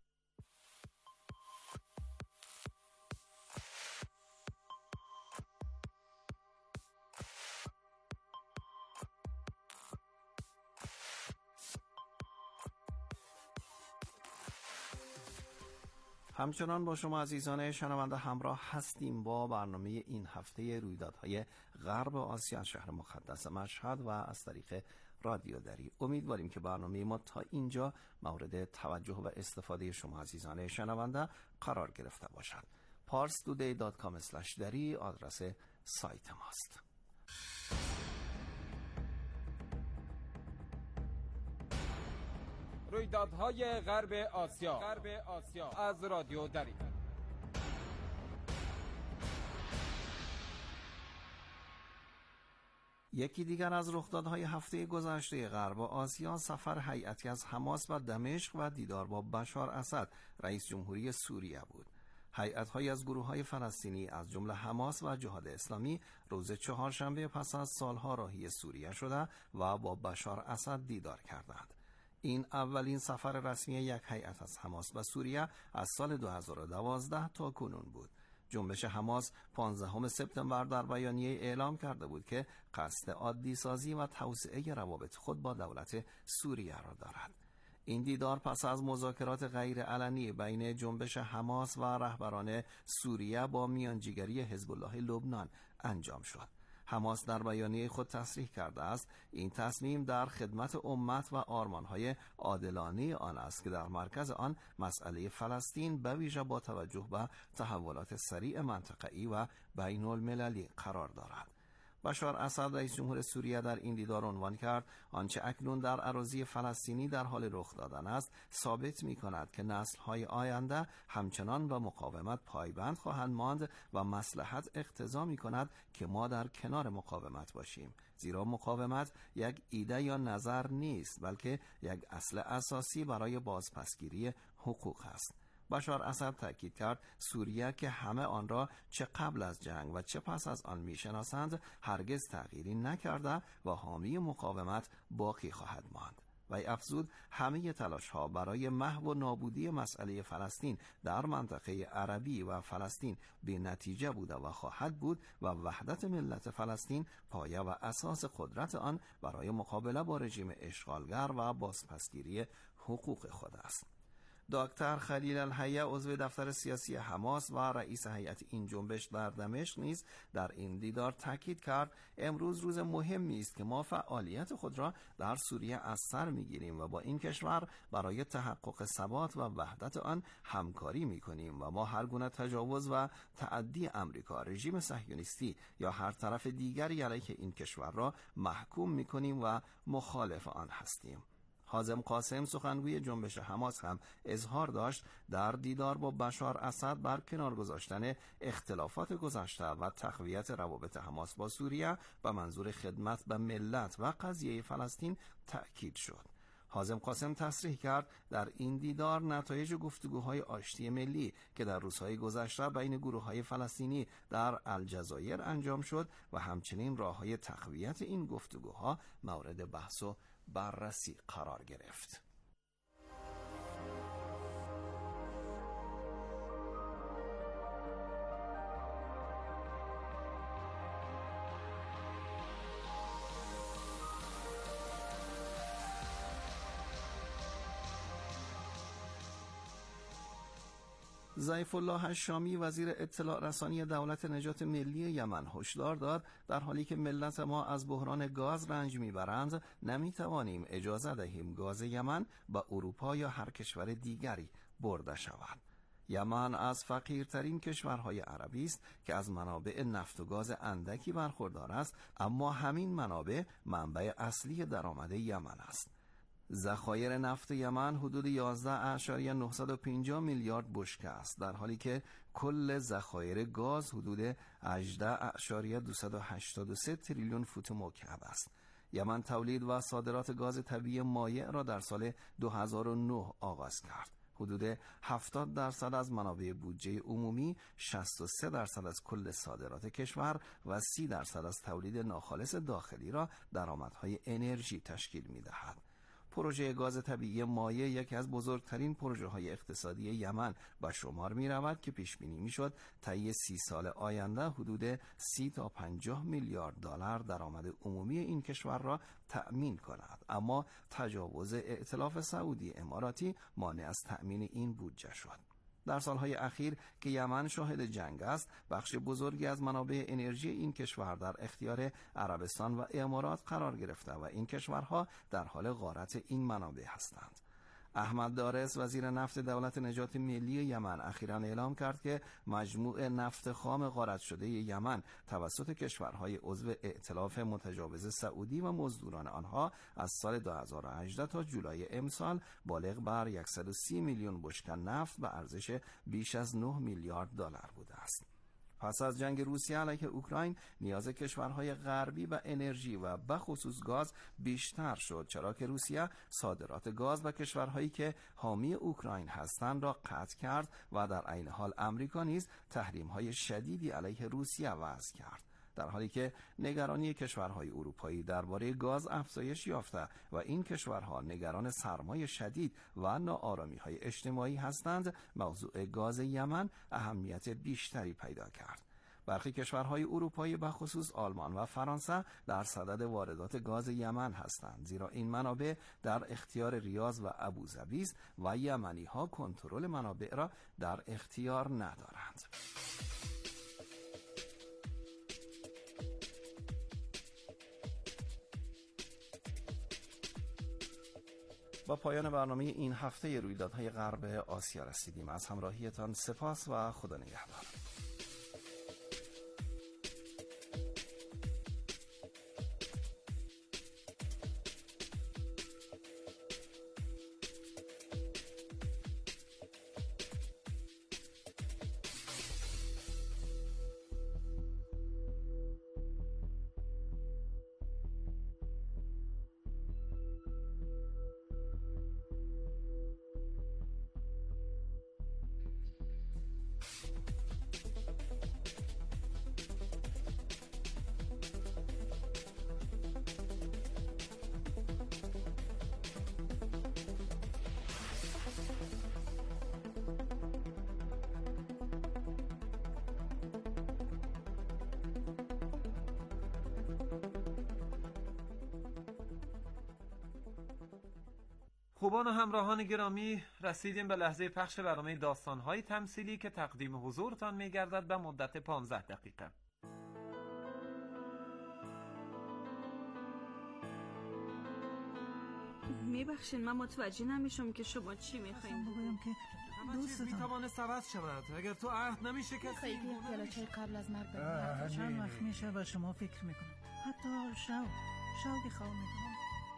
همچنان با شما عزیزان شنونده همراه هستیم با برنامه این هفته رویدادهای غرب آسیا از شهر مقدس مشهد و از طریق رادیو دری. امیدواریم که برنامه ما تا اینجا مورد توجه و استفاده شما عزیزان شنونده قرار گرفته باشد. پارس تودی دات کام اسلش دری آدرس سایت ماست. رویدادهای غرب آسیا غرب آسیا از رادیو دری. یکی دیگر از رخدادهای هفته گذشته غرب آسیا سفر هیئتی از حماس و دمشق و دیدار با بشار اسد رئیس جمهوری سوریه بود. هیئت‌هایی از گروه‌های فلسطینی از جمله حماس و جهاد اسلامی روز چهارشنبه پس از سالها راهی سوریه شده و با بشار اسد دیدار کردند. این اولین سفر رسمی یک هیئت از حماس به سوریه از سال دو هزار و دوازده تا کنون بود. جنبش حماس پانزدهم سپتامبر در بیانیه اعلام کرده بود که قصد عادی سازی و توسعه روابط خود با دولت سوریه را دارد. این دیدار پس از مذاکرات غیر علنی بین جنبش حماس و رهبران سوریه با میانجیگری حزب الله لبنان انجام شد. حماس در بیانیه خود تصریح کرده است این تصمیم در خدمت امت و آرمانهای عادلانه آن است که در مرکز آن مسئله فلسطین به ویژه با توجه به تحولات سریع منطقه‌ای و بین المللی قرار دارد. بشار اسد رئیس جمهور سوریه در این دیدار عنوان کرد آنچه اکنون در اراضی فلسطینی در حال رخ دادن است ثابت می کند که نسل‌های آینده همچنان به مقاومت پایبند خواهند ماند و مصلحت اقتضا می کند که ما در کنار مقاومت باشیم، زیرا مقاومت یک ایده یا نظر نیست بلکه یک اصل اساسی برای بازپسگیری حقوق است. بشار اسد تاکید کرد سوریه که همه آن را چه قبل از جنگ و چه پس از آن میشناسند هرگز تغییری نکرده و حامی مقاومت باقی خواهد ماند. و افزود همه تلاش ها برای محو و نابودی مسئله فلسطین در منطقه عربی و فلسطین به نتیجه بوده و خواهد بود و وحدت ملت فلسطین پایه و اساس قدرت آن برای مقابله با رژیم اشغالگر و بازپسگیری حقوق خود است. دکتر خلیل الحیه عضو دفتر سیاسی حماس و رئیس هیئت این جنبش در دمشق نیز در این دیدار تاکید کرد امروز روز مهمی است که ما فعالیت خود را در سوریه از سر میگیریم و با این کشور برای تحقق ثبات و وحدت آن همکاری میکنیم و ما هر گونه تجاوز و تعدی امریکا، رژیم صهیونیستی یا هر طرف دیگری علیه این کشور را محکوم میکنیم و مخالف آن هستیم. حازم قاسم سخنگوی جنبش حماس هم اظهار داشت در دیدار با بشار اسد بر کنار گذاشتن اختلافات گذشته و تقویت روابط حماس با سوریه به منظور خدمت به ملت و قضیه فلسطین تأکید شد. حازم قاسم تصریح کرد در این دیدار نتایج گفتگوهای آشتی ملی که در روزهای گذشته بین گروه‌های فلسطینی در الجزایر انجام شد و همچنین راه‌های تقویت این گفتگوها مورد بحث و بررسی قرار گرفت. ضیف الله الشامی وزیر اطلاع رسانی دولت نجات ملی یمن هشدار داد در حالی که ملت ما از بحران گاز رنج میبرند نمیتوانیم اجازه دهیم گاز یمن به اروپا یا هر کشور دیگری برده شود. یمن از فقیرترین کشورهای عربی است که از منابع نفت و گاز اندکی برخوردار است، اما همین منابع منبع اصلی درآمد یمن است. ذخایر نفت یمن حدود یازده اعشاریه نهصد و پنجاه میلیارد بشکه است، در حالی که کل ذخایر گاز حدود هجده اعشاریه دویست و هشتاد و سه تریلیون فوت مکعب است. یمن تولید و صادرات گاز طبیعی مایع را در سال دو هزار و نه آغاز کرد. حدود هفتاد درصد از منابع بودجه عمومی، شصت و سه درصد از کل صادرات کشور و سی درصد از تولید ناخالص داخلی را درآمدهای انرژی تشکیل می‌دهد. پروژه گاز طبیعی مایع یکی از بزرگترین پروژه های اقتصادی یمن به شمار می رود که پیش بینی می شد طی سی سال آینده حدود سی تا پنجاه میلیارد دلار درآمد عمومی این کشور را تأمین کند، اما تجاوز ائتلاف سعودی اماراتی مانع از تأمین این بودجه شد. در سالهای اخیر که یمن شاهد جنگ است، بخش بزرگی از منابع انرژی این کشور در اختیار عربستان و امارات قرار گرفته و این کشورها در حال غارت این منابع هستند. احمد دارس وزیر نفت دولت نجات ملی یمن اخیراً اعلام کرد که مجموع نفت خام غارت شده یمن توسط کشورهای عضو ائتلاف متجاوز سعودی و مزدوران آنها از سال دو هزار و هجده تا جولای امسال بالغ بر صد و سی میلیون بشکه نفت به ارزش بیش از نه میلیارد دلار بوده است. پس از جنگ روسیه علیه اوکراین نیاز کشورهای غربی به انرژی و به خصوص گاز بیشتر شد، چرا که روسیه صادرات گاز به کشورهایی که حامی اوکراین هستند را قطع کرد و در عین حال امریکا نیز تحریم‌های شدیدی علیه روسیه وضع کرد. در حالی که نگرانی کشورهای اروپایی درباره گاز افزایش یافته و این کشورها نگران سرمای شدید و ناآرامی‌های اجتماعی هستند، موضوع گاز یمن اهمیت بیشتری پیدا کرد. برخی کشورهای اروپایی به خصوص آلمان و فرانسه در صدد واردات گاز یمن هستند، زیرا این منابع در اختیار ریاض و ابوظبی است و یمنی‌ها کنترل منابع را در اختیار ندارند. با پایان برنامه این هفته رویدادهای غرب آسیا رسیدیم. از همراهیتان سپاس و خدا نگهدار. خوبان و همراهان گرامی، رسیدیم به لحظه پخش برنامه داستان‌های تمثیلی که تقدیم حضورتان می‌گردد به مدت پانزده دقیقه. میبخشین من متوجه نمیشم که شما چی میخواین بگویم که دوست میتوانه عوض شود اگر تو عهد نمیشه که خیلی پیاله قبل از مرگ بریم. چند وقت میشه و شما فکر میکنم، حتی شو شوقی خواه میکنم.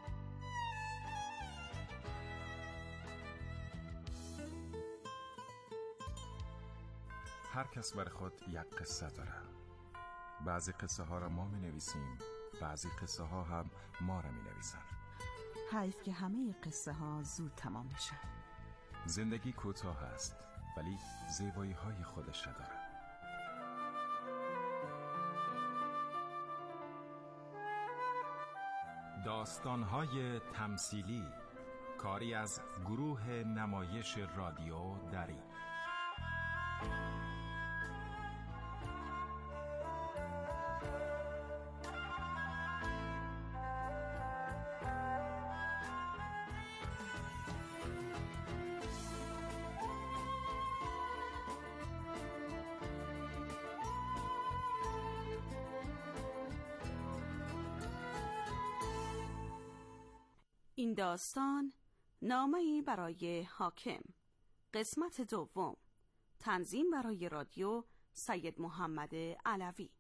هر کس بر خود یک قصه داره. بعضی قصه ها را ما می نویسیم، بعضی قصه ها هم ما را می نویسن. حیف که همه قصه ها زود تمام میشن. زندگی کوتاه است ولی زیبایی های خودش را داره. داستان های تمثیلی، کاری از گروه نمایش رادیو دری. این داستان نامه‌ای برای حاکم، قسمت دوم، تنظیم برای رادیو سید محمد علوی.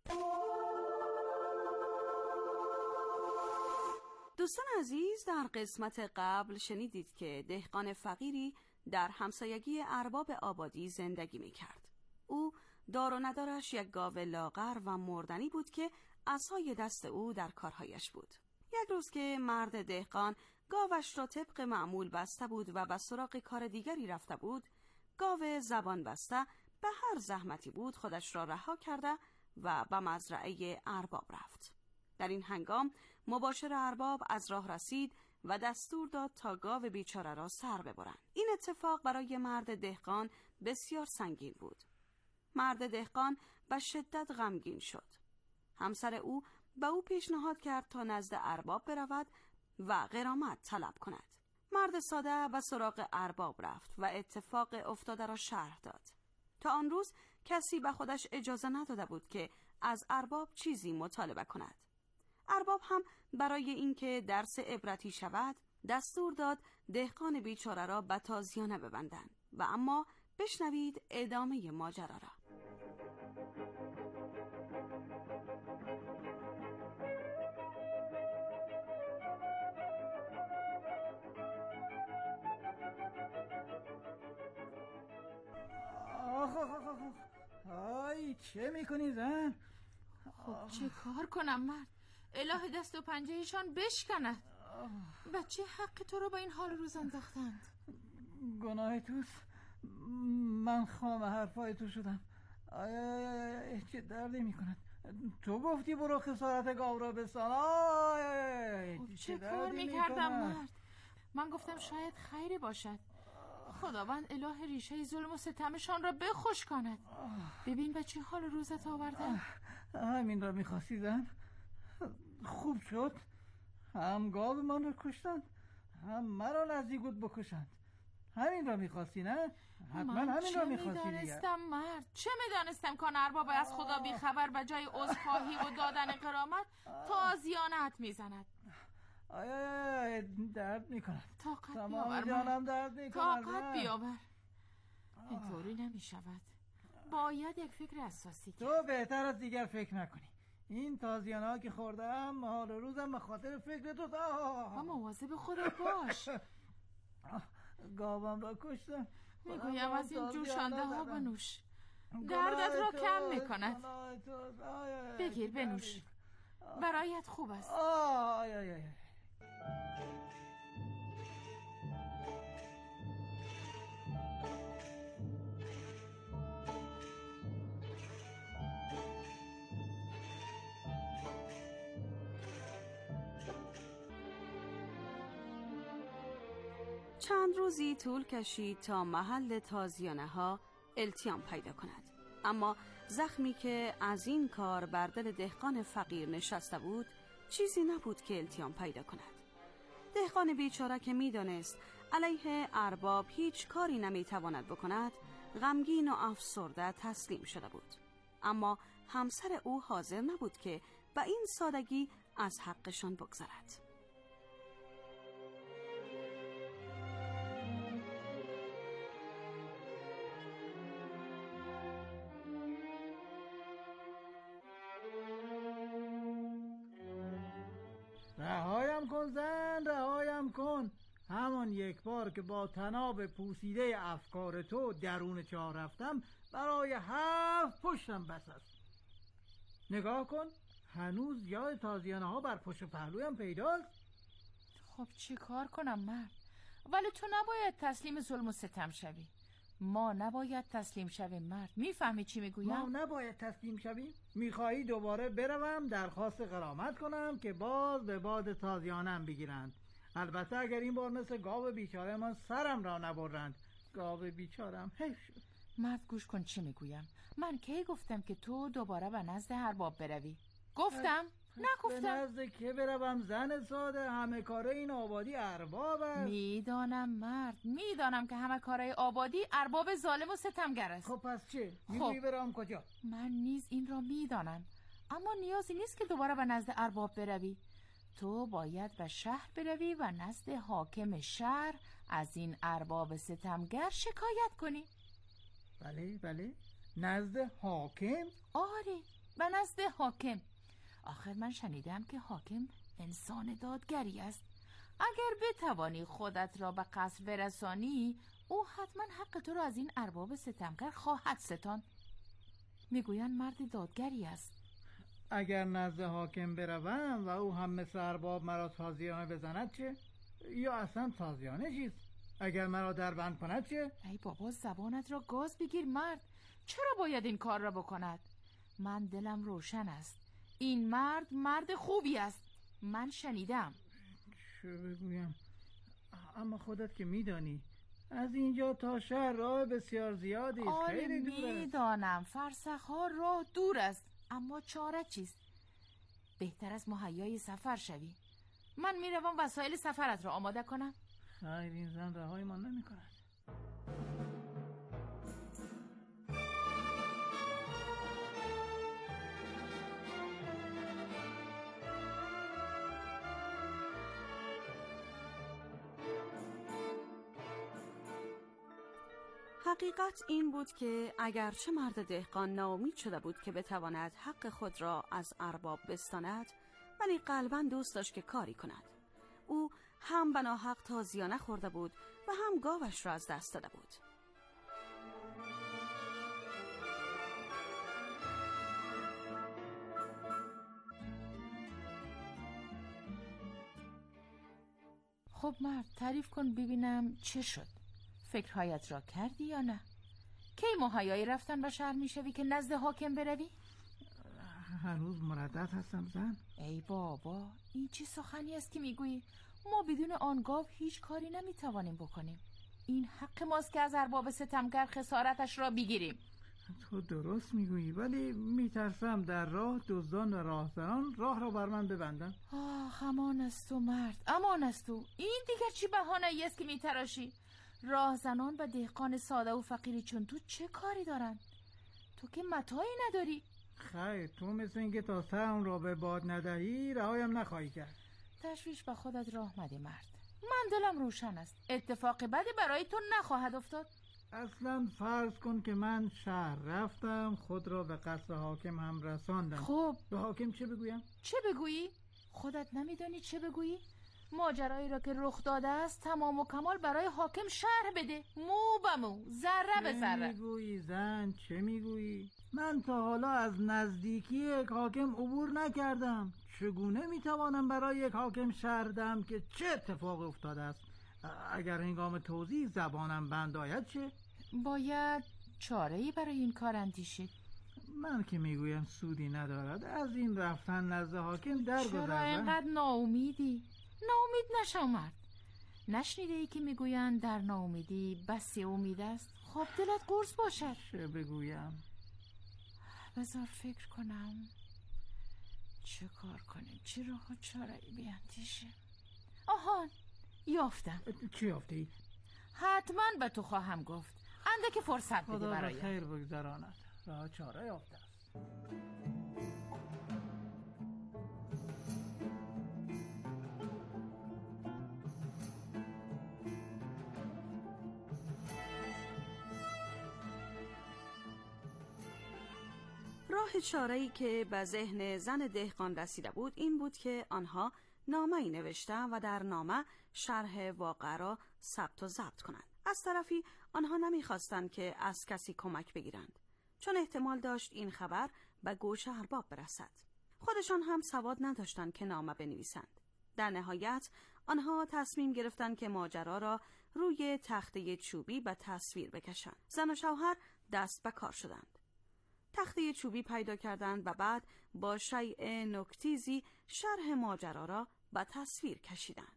دوستان عزیز، در قسمت قبل شنیدید که دهقان فقیری در همسایگی ارباب آبادی زندگی می کرد. او دار و ندارش یک گاو لاغر و مردنی بود که عصای دست او در کارهایش بود. یک روز که مرد دهقان گاوش را طبق معمول بسته بود و به سراغ کار دیگری رفته بود، گاو زبان بسته به هر زحمتی بود خودش را رها کرده و به مزرعه ارباب رفت. در این هنگام مباشر ارباب از راه رسید و دستور داد تا گاو بیچاره را سر ببرند. این اتفاق برای مرد دهقان بسیار سنگین بود. مرد دهقان به شدت غمگین شد. همسر او به او پیشنهاد کرد تا نزد ارباب برود و غرامت طلب کند. مرد ساده به سراغ ارباب رفت و اتفاق افتاده را شرح داد. تا آن روز کسی به خودش اجازه نداده بود که از ارباب چیزی مطالبه کند. ارباب هم برای اینکه درس عبرتی شود دستور داد دهقان بیچاره را به تازیانه ببندند و اما بشنوید ادامه ماجرا را. آی چه میکنی زن؟ خب چه کار کنم مرد؟ اله دست و پنجهشان بشکند. بچه حق تو رو با این حال روز انداختند. گناه توست، من خام حرفای تو شدم. آی آی آی چه دردی میکند. تو گفتی برو خسارت گاو را بسان. آی آی خب چه کار میکردم مرد؟ من گفتم شاید خیری باشد. خداوند اله ریشه ظلم و ستمشان را بخوش کند. ببین به چه حال روزت آوردن. همین را میخواستی زن؟ خوب شد. هم گاو من را کشتند، هم مرا نزدیک بود بکشند. همین را میخواستی نه؟ حتما همین را میخواستی دیگه. چه میدانستم مرد؟ چه میدانستم کان ارباب از خدا بیخبر به جای عذرخواهی و دادن غرامت تازیانت میزند. آی آی آی درد میکند. طاقت بیاور جانم درد میکند. طاقت بیاور. اینطوری نمیشود. باید یک فکر اساسی کرد. تو بهتر از دیگر فکر نکنی. این تازیانه ها که خوردم حال روزم به خاطر فکر تو. و مواظب خودت باش. گاوم را کشتم. میگویم از این جوشانده ها بنوش. دردت را کم میکند. بگیر بنوش. برایت خوب است. آی آی آی. چند روزی طول کشید تا محل تازیانه ها التیام پیدا کند، اما زخمی که از این کار بر دل دهقان فقیر نشسته بود چیزی نبود که التیام پیدا کند. دهقان بیچاره که میدانست علیه ارباب هیچ کاری نمیتواند بکند، غمگین و افسرده تسلیم شده بود. اما همسر او حاضر نبود که به این سادگی از حقشان بگذرد. رهایم کن زن، رهایم کن. همان یک بار که با تناب پوسیده افکار تو درون چاه رفتم برای هفت پشتم بس است. نگاه کن، هنوز یاد تازیانه ها بر پشت و پهلویم پیداست. خب چی کار کنم مرد؟ ولی تو نباید تسلیم ظلم و ستم شوی. ما نباید تسلیم شویم مرد. میفهمی چی میگویم؟ ما نباید تسلیم شویم؟ میخواهی دوباره بروم درخواست غرامت کنم که باز به باد تازیانم بگیرند؟ البته اگر این بار مثل گاو بیچاره من سرم را نبرند. گاو بیچارم حیف شد. مرد گوش کن چی میگویم. من کی گفتم که تو دوباره به نزد ارباب بروی؟ گفتم؟ نگفتم. به نزد که بروم زن ساده؟ همه کاره این آبادی ارباب است. میدانم مرد، میدانم که همه کاره آبادی ارباب ظالم و ستمگر است. خب پس چه؟ میگویی برم کجا؟ من نیز این را میدانم، اما نیازی نیست که دوباره به نزد ارباب بروی. تو باید به شهر بروی و نزد حاکم شهر از این ارباب ستمگر شکایت کنی. بله بله، نزد حاکم؟ آره، به نزد حاکم. آخر من شنیدم که حاکم انسان دادگری است. اگر بتوانی خودت را به قصر برسانی، او حتما حق تو را از این ارباب ستمگر خواهد ستان. میگویند مرد دادگری است. اگر نزد حاکم بروم و او هم مثل ارباب مرا تازیانه بزند چه؟ یا اصلا تازیانه چیست؟ اگر مرا در بند کند چه؟ ای بابا زبانت را گاز بگیر مرد. چرا باید این کار را بکند؟ من دلم روشن است. این مرد مرد خوبی است. من شنیدم. چه بگویم؟ اما خودت که میدانی از اینجا تا شهر راه بسیار زیادی است. خیلی دور است. میدانم فرسخ‌ها راه دور است، اما چاره چیست؟ بهتر از مهیای سفر شوی. من میروم وسایل سفرت را آماده کنم. خیر، این زن رهایی من نمی کند. حقیقت این بود که اگرچه مرد دهقان ناامید شده بود که بتواند حق خود را از ارباب بستاند، ولی قلباً دوست داشت که کاری کند. او هم بناحق تازیانه خورده بود و هم گاوش را از دست داده بود. خب مرد، تعریف کن ببینم چه شد؟ فکرهایت را کردی یا نه؟ کی مهیای رفتن به شهر میشوی که نزد حاکم بروی؟ هنوز مردد هستم زن. ای بابا، این چه سخنی است که میگویی؟ ما بدون آن گاو هیچ کاری نمیتوانیم بکنیم. این حق ماست که از ارباب ستمگر خسارتش را بگیریم. تو درست میگویی، ولی میترسم در راه دزدان و راهزنان راه را بر من ببندن. آه، امان است تو مرد، امان است تو. این دیگر چی بهانه‌ای است که میتراشی؟ راهزنان و دهقان ساده و فقیری چون تو چه کاری دارن؟ تو که متاعی نداری. خیر، تو مثل اینکه تا سرم را به باد ندهی رهایم نخواهی کرد. تشویش به خودت راه مده مرد. من دلم روشن است، اتفاق بدی برای تو نخواهد افتاد. اصلا فرض کن که من شهر رفتم، خود را به قصر حاکم هم رساندم. خب به حاکم چه بگویم؟ چه بگویی؟ خودت نمیدانی چه بگویی؟ ماجرایی را که رخ داده است تمام و کمال برای حاکم شرح بده، مو به مو، ذره به ذره. چه میگویی زن؟ چه میگویی؟ من تا حالا از نزدیکی یک حاکم عبور نکردم. چگونه میتوانم برای یک حاکم شرح دهم که چه اتفاق افتاده است؟ اگر هنگام توضیح زبانم بند آید چه؟ باید چاره‌ای برای این کار اندیشید. من که میگویم سودی ندارد از این رفتن نزد حاکم درگذردم. چرا اینقدر ناامیدی؟ ناامید نشو مرد. نشنیده ای که میگویند در ناامیدی بسی امید است؟ خب دلت قرص باشد. چه بگویم؟ بذار فکر کنم چه کار کنیم، چه راه و چاره‌ای بیاندیشیم. آهان، یافتم. چی یافتی؟ حتما به تو خواهم گفت. اندکی فرصت بده برایم. خدا خیر بگذراند. راه چاره یافته است. راه چاره‌ای که به ذهن زن دهقان رسیده بود این بود که آنها نامه‌ای نوشتند و در نامه شرح واقعه را ثبت و ضبط کنند. از طرفی آنها نمی‌خواستند که از کسی کمک بگیرند، چون احتمال داشت این خبر به گوش ارباب برسد. خودشان هم سواد نداشتند که نامه بنویسند. در نهایت آنها تصمیم گرفتند که ماجرا را روی تخته چوبی به تصویر بکشند. زن و شوهر دست به کار شدند. تخته چوبی پیدا کردند و بعد با شیء نکتیزی شرح ماجرا را به تصویر کشیدند.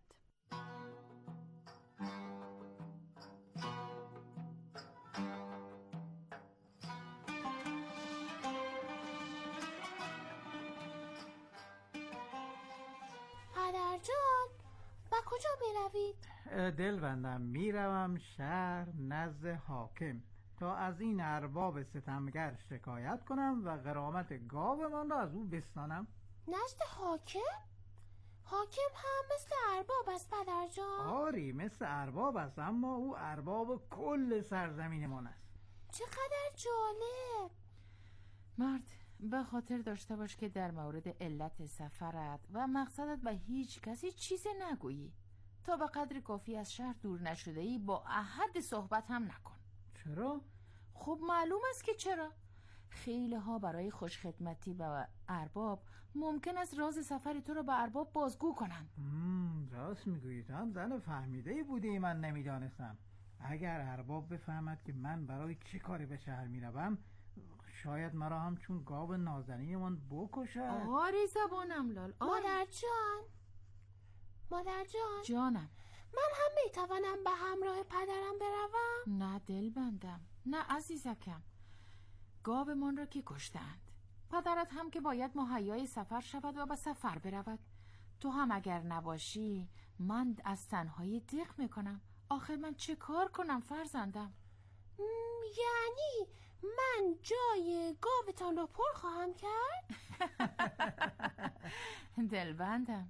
پدرجان، به کجا می روید؟ دل بندم، می روم شهر نزد حاکم تا از این ارباب ستمگر شکایت کنم و غرامت گاومان را از او بستانم. نزد حاکم؟ حاکم هم مثل ارباب است پدرجان؟ آری، مثل ارباب است، اما او ارباب کل سرزمینمان است. چقدر جالب. مرد، به خاطر داشته باش که در مورد علت سفرت و مقصدت به هیچ کسی چیزی نگویی تا به قدر کافی از شهر دور نشده ای با احد صحبت هم نکن. چرا؟ خب معلوم است که چرا. خیلی ها برای خوشخدمتی به ارباب ممکن است راز سفر تو را به ارباب بازگو کنند. راست میگویی، تو هم زن فهمیده ای بودی، من نمیدانستم. اگر ارباب بفهمد که من برای چه کاری به شهر میروم شاید مرا هم چون گاو نازنینمان بکشد. آری زبانم لال. مادر جان، مادر جان جانم، من هم میتوانم به همراه پدرم بروم؟ نه دل بندم، نه عزیزکم. گاو من را که کشتند. پدرت هم که باید مهیای سفر شود و به سفر برود. تو هم اگر نباشی من از تنهایی دق میکنم. آخر من چه کار کنم فرزندم؟ یعنی من جای گاوتان را پر خواهم کرد؟ دل بندم،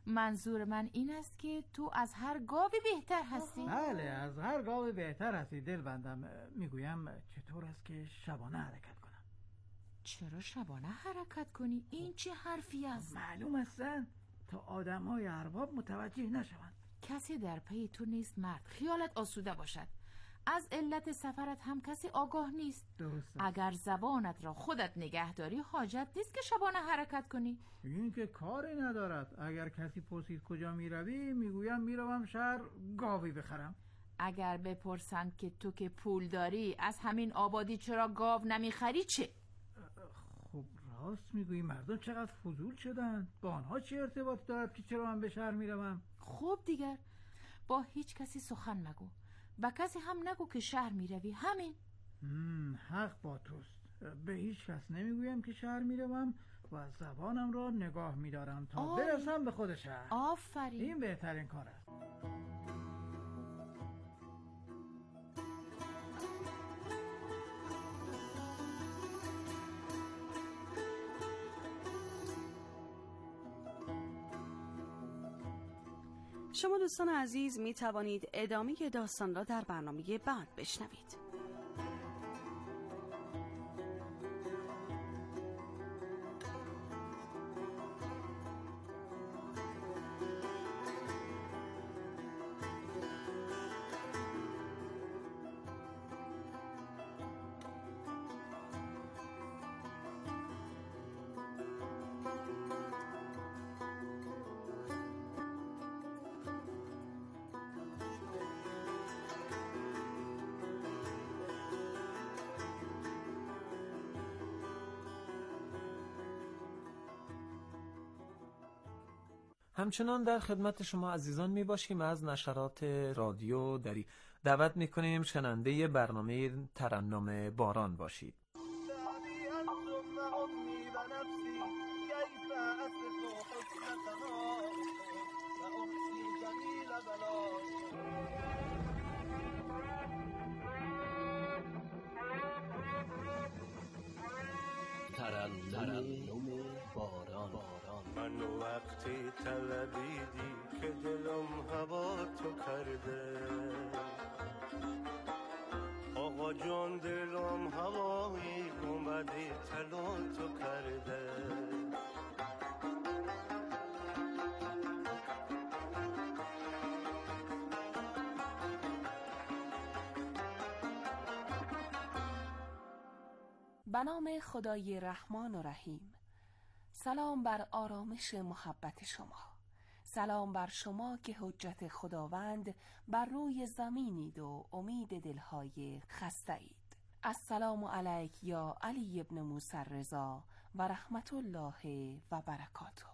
منظور من این است که تو از هر گاوی بهتر هستی. بله، از هر گاوی بهتر هستی دل بندم. میگویم چطور است که شبانه حرکت کنم؟ چرا شبانه حرکت کنی؟ این چه حرفی است؟ معلوم هستن تا آدم های ارباب متوجه نشوند. کسی در پی تو نیست مرد، خیالت آسوده باشد. از علت سفرت هم کسی آگاه نیست. درسته. اگر زبانت را خودت نگه داری حاجت نیست که شبانه حرکت کنی. این که کاری ندارد. اگر کسی پرسید کجا می روی میگویم می روم شهر گاوی بخرم. اگر بپرسند که تو که پول داری از همین آبادی چرا گاو نمیخری چه؟ خب راست میگویی، مردم چقدر فضول شدن. با آنها چه ارتباط دارد که چرا من به شهر می روم؟ خب دیگر با هیچ کسی سخن مگو، با کسی هم نگو که شهر می روی. همین. حق با توست. به هیچ کس نمیگویم که شهر می روم و زبانم را نگاه می دارم تا آی. برسم به خود شهر. آفرین، این بهترین کار است. شما دوستان عزیز می توانید ادامه داستان را در برنامه بعد بشنوید. همچنان در خدمت شما عزیزان می باشیم. از نشرات رادیو دری دعوت می کنیم شنونده برنامه ترنم باران باشید. ترنم باران. من وقتی طلبیدی که دلم هوا تو کرده، آقا جان دلم هوایی اومدی طلا تو کرده. به نام خدای رحمان و رحیم. سلام بر آرامش محبت شما. سلام بر شما که حجت خداوند بر روی زمینید و امید دلهای خسته اید. السلام علیک یا علی ابن موسی رضا و رحمت الله و برکاته.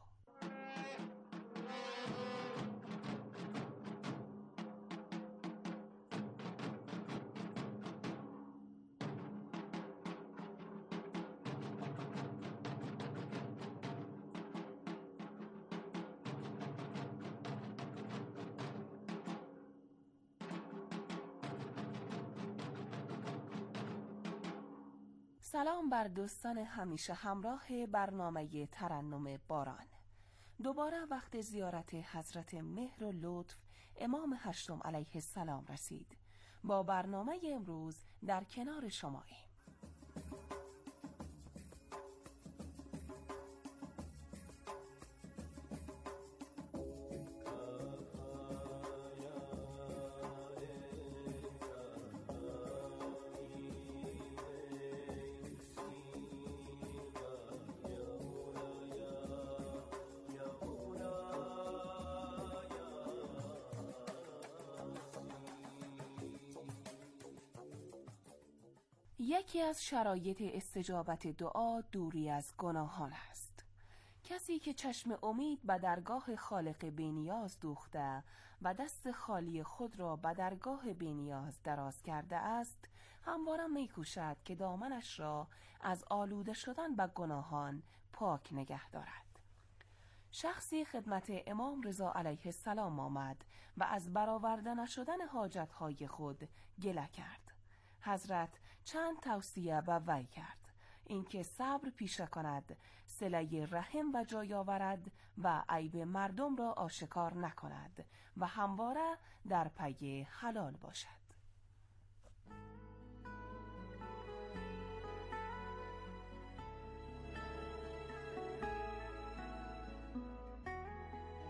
سلام بر دوستان همیشه همراه برنامه ترنم باران. دوباره وقت زیارت حضرت مهر و لطف امام هشتم علیه السلام رسید. با برنامه امروز در کنار شماییم. یکی از شرایط استجابت دعا دوری از گناهان است. کسی که چشم امید به درگاه خالق بی‌نیاز دوخته و دست خالی خود را به درگاه بی‌نیاز دراز کرده است، همواره می‌کوشد که دامنش را از آلوده شدن به گناهان پاک نگه دارد. شخصی خدمت امام رضا علیه السلام آمد و از برآورده نشدن حاجت‌های خود گله کرد. حضرت چند توصیه به وی کرد. اینکه صبر پیشه کند، صله رحم و جای آورد و عیب مردم را آشکار نکند و همواره در پی حلال باشد.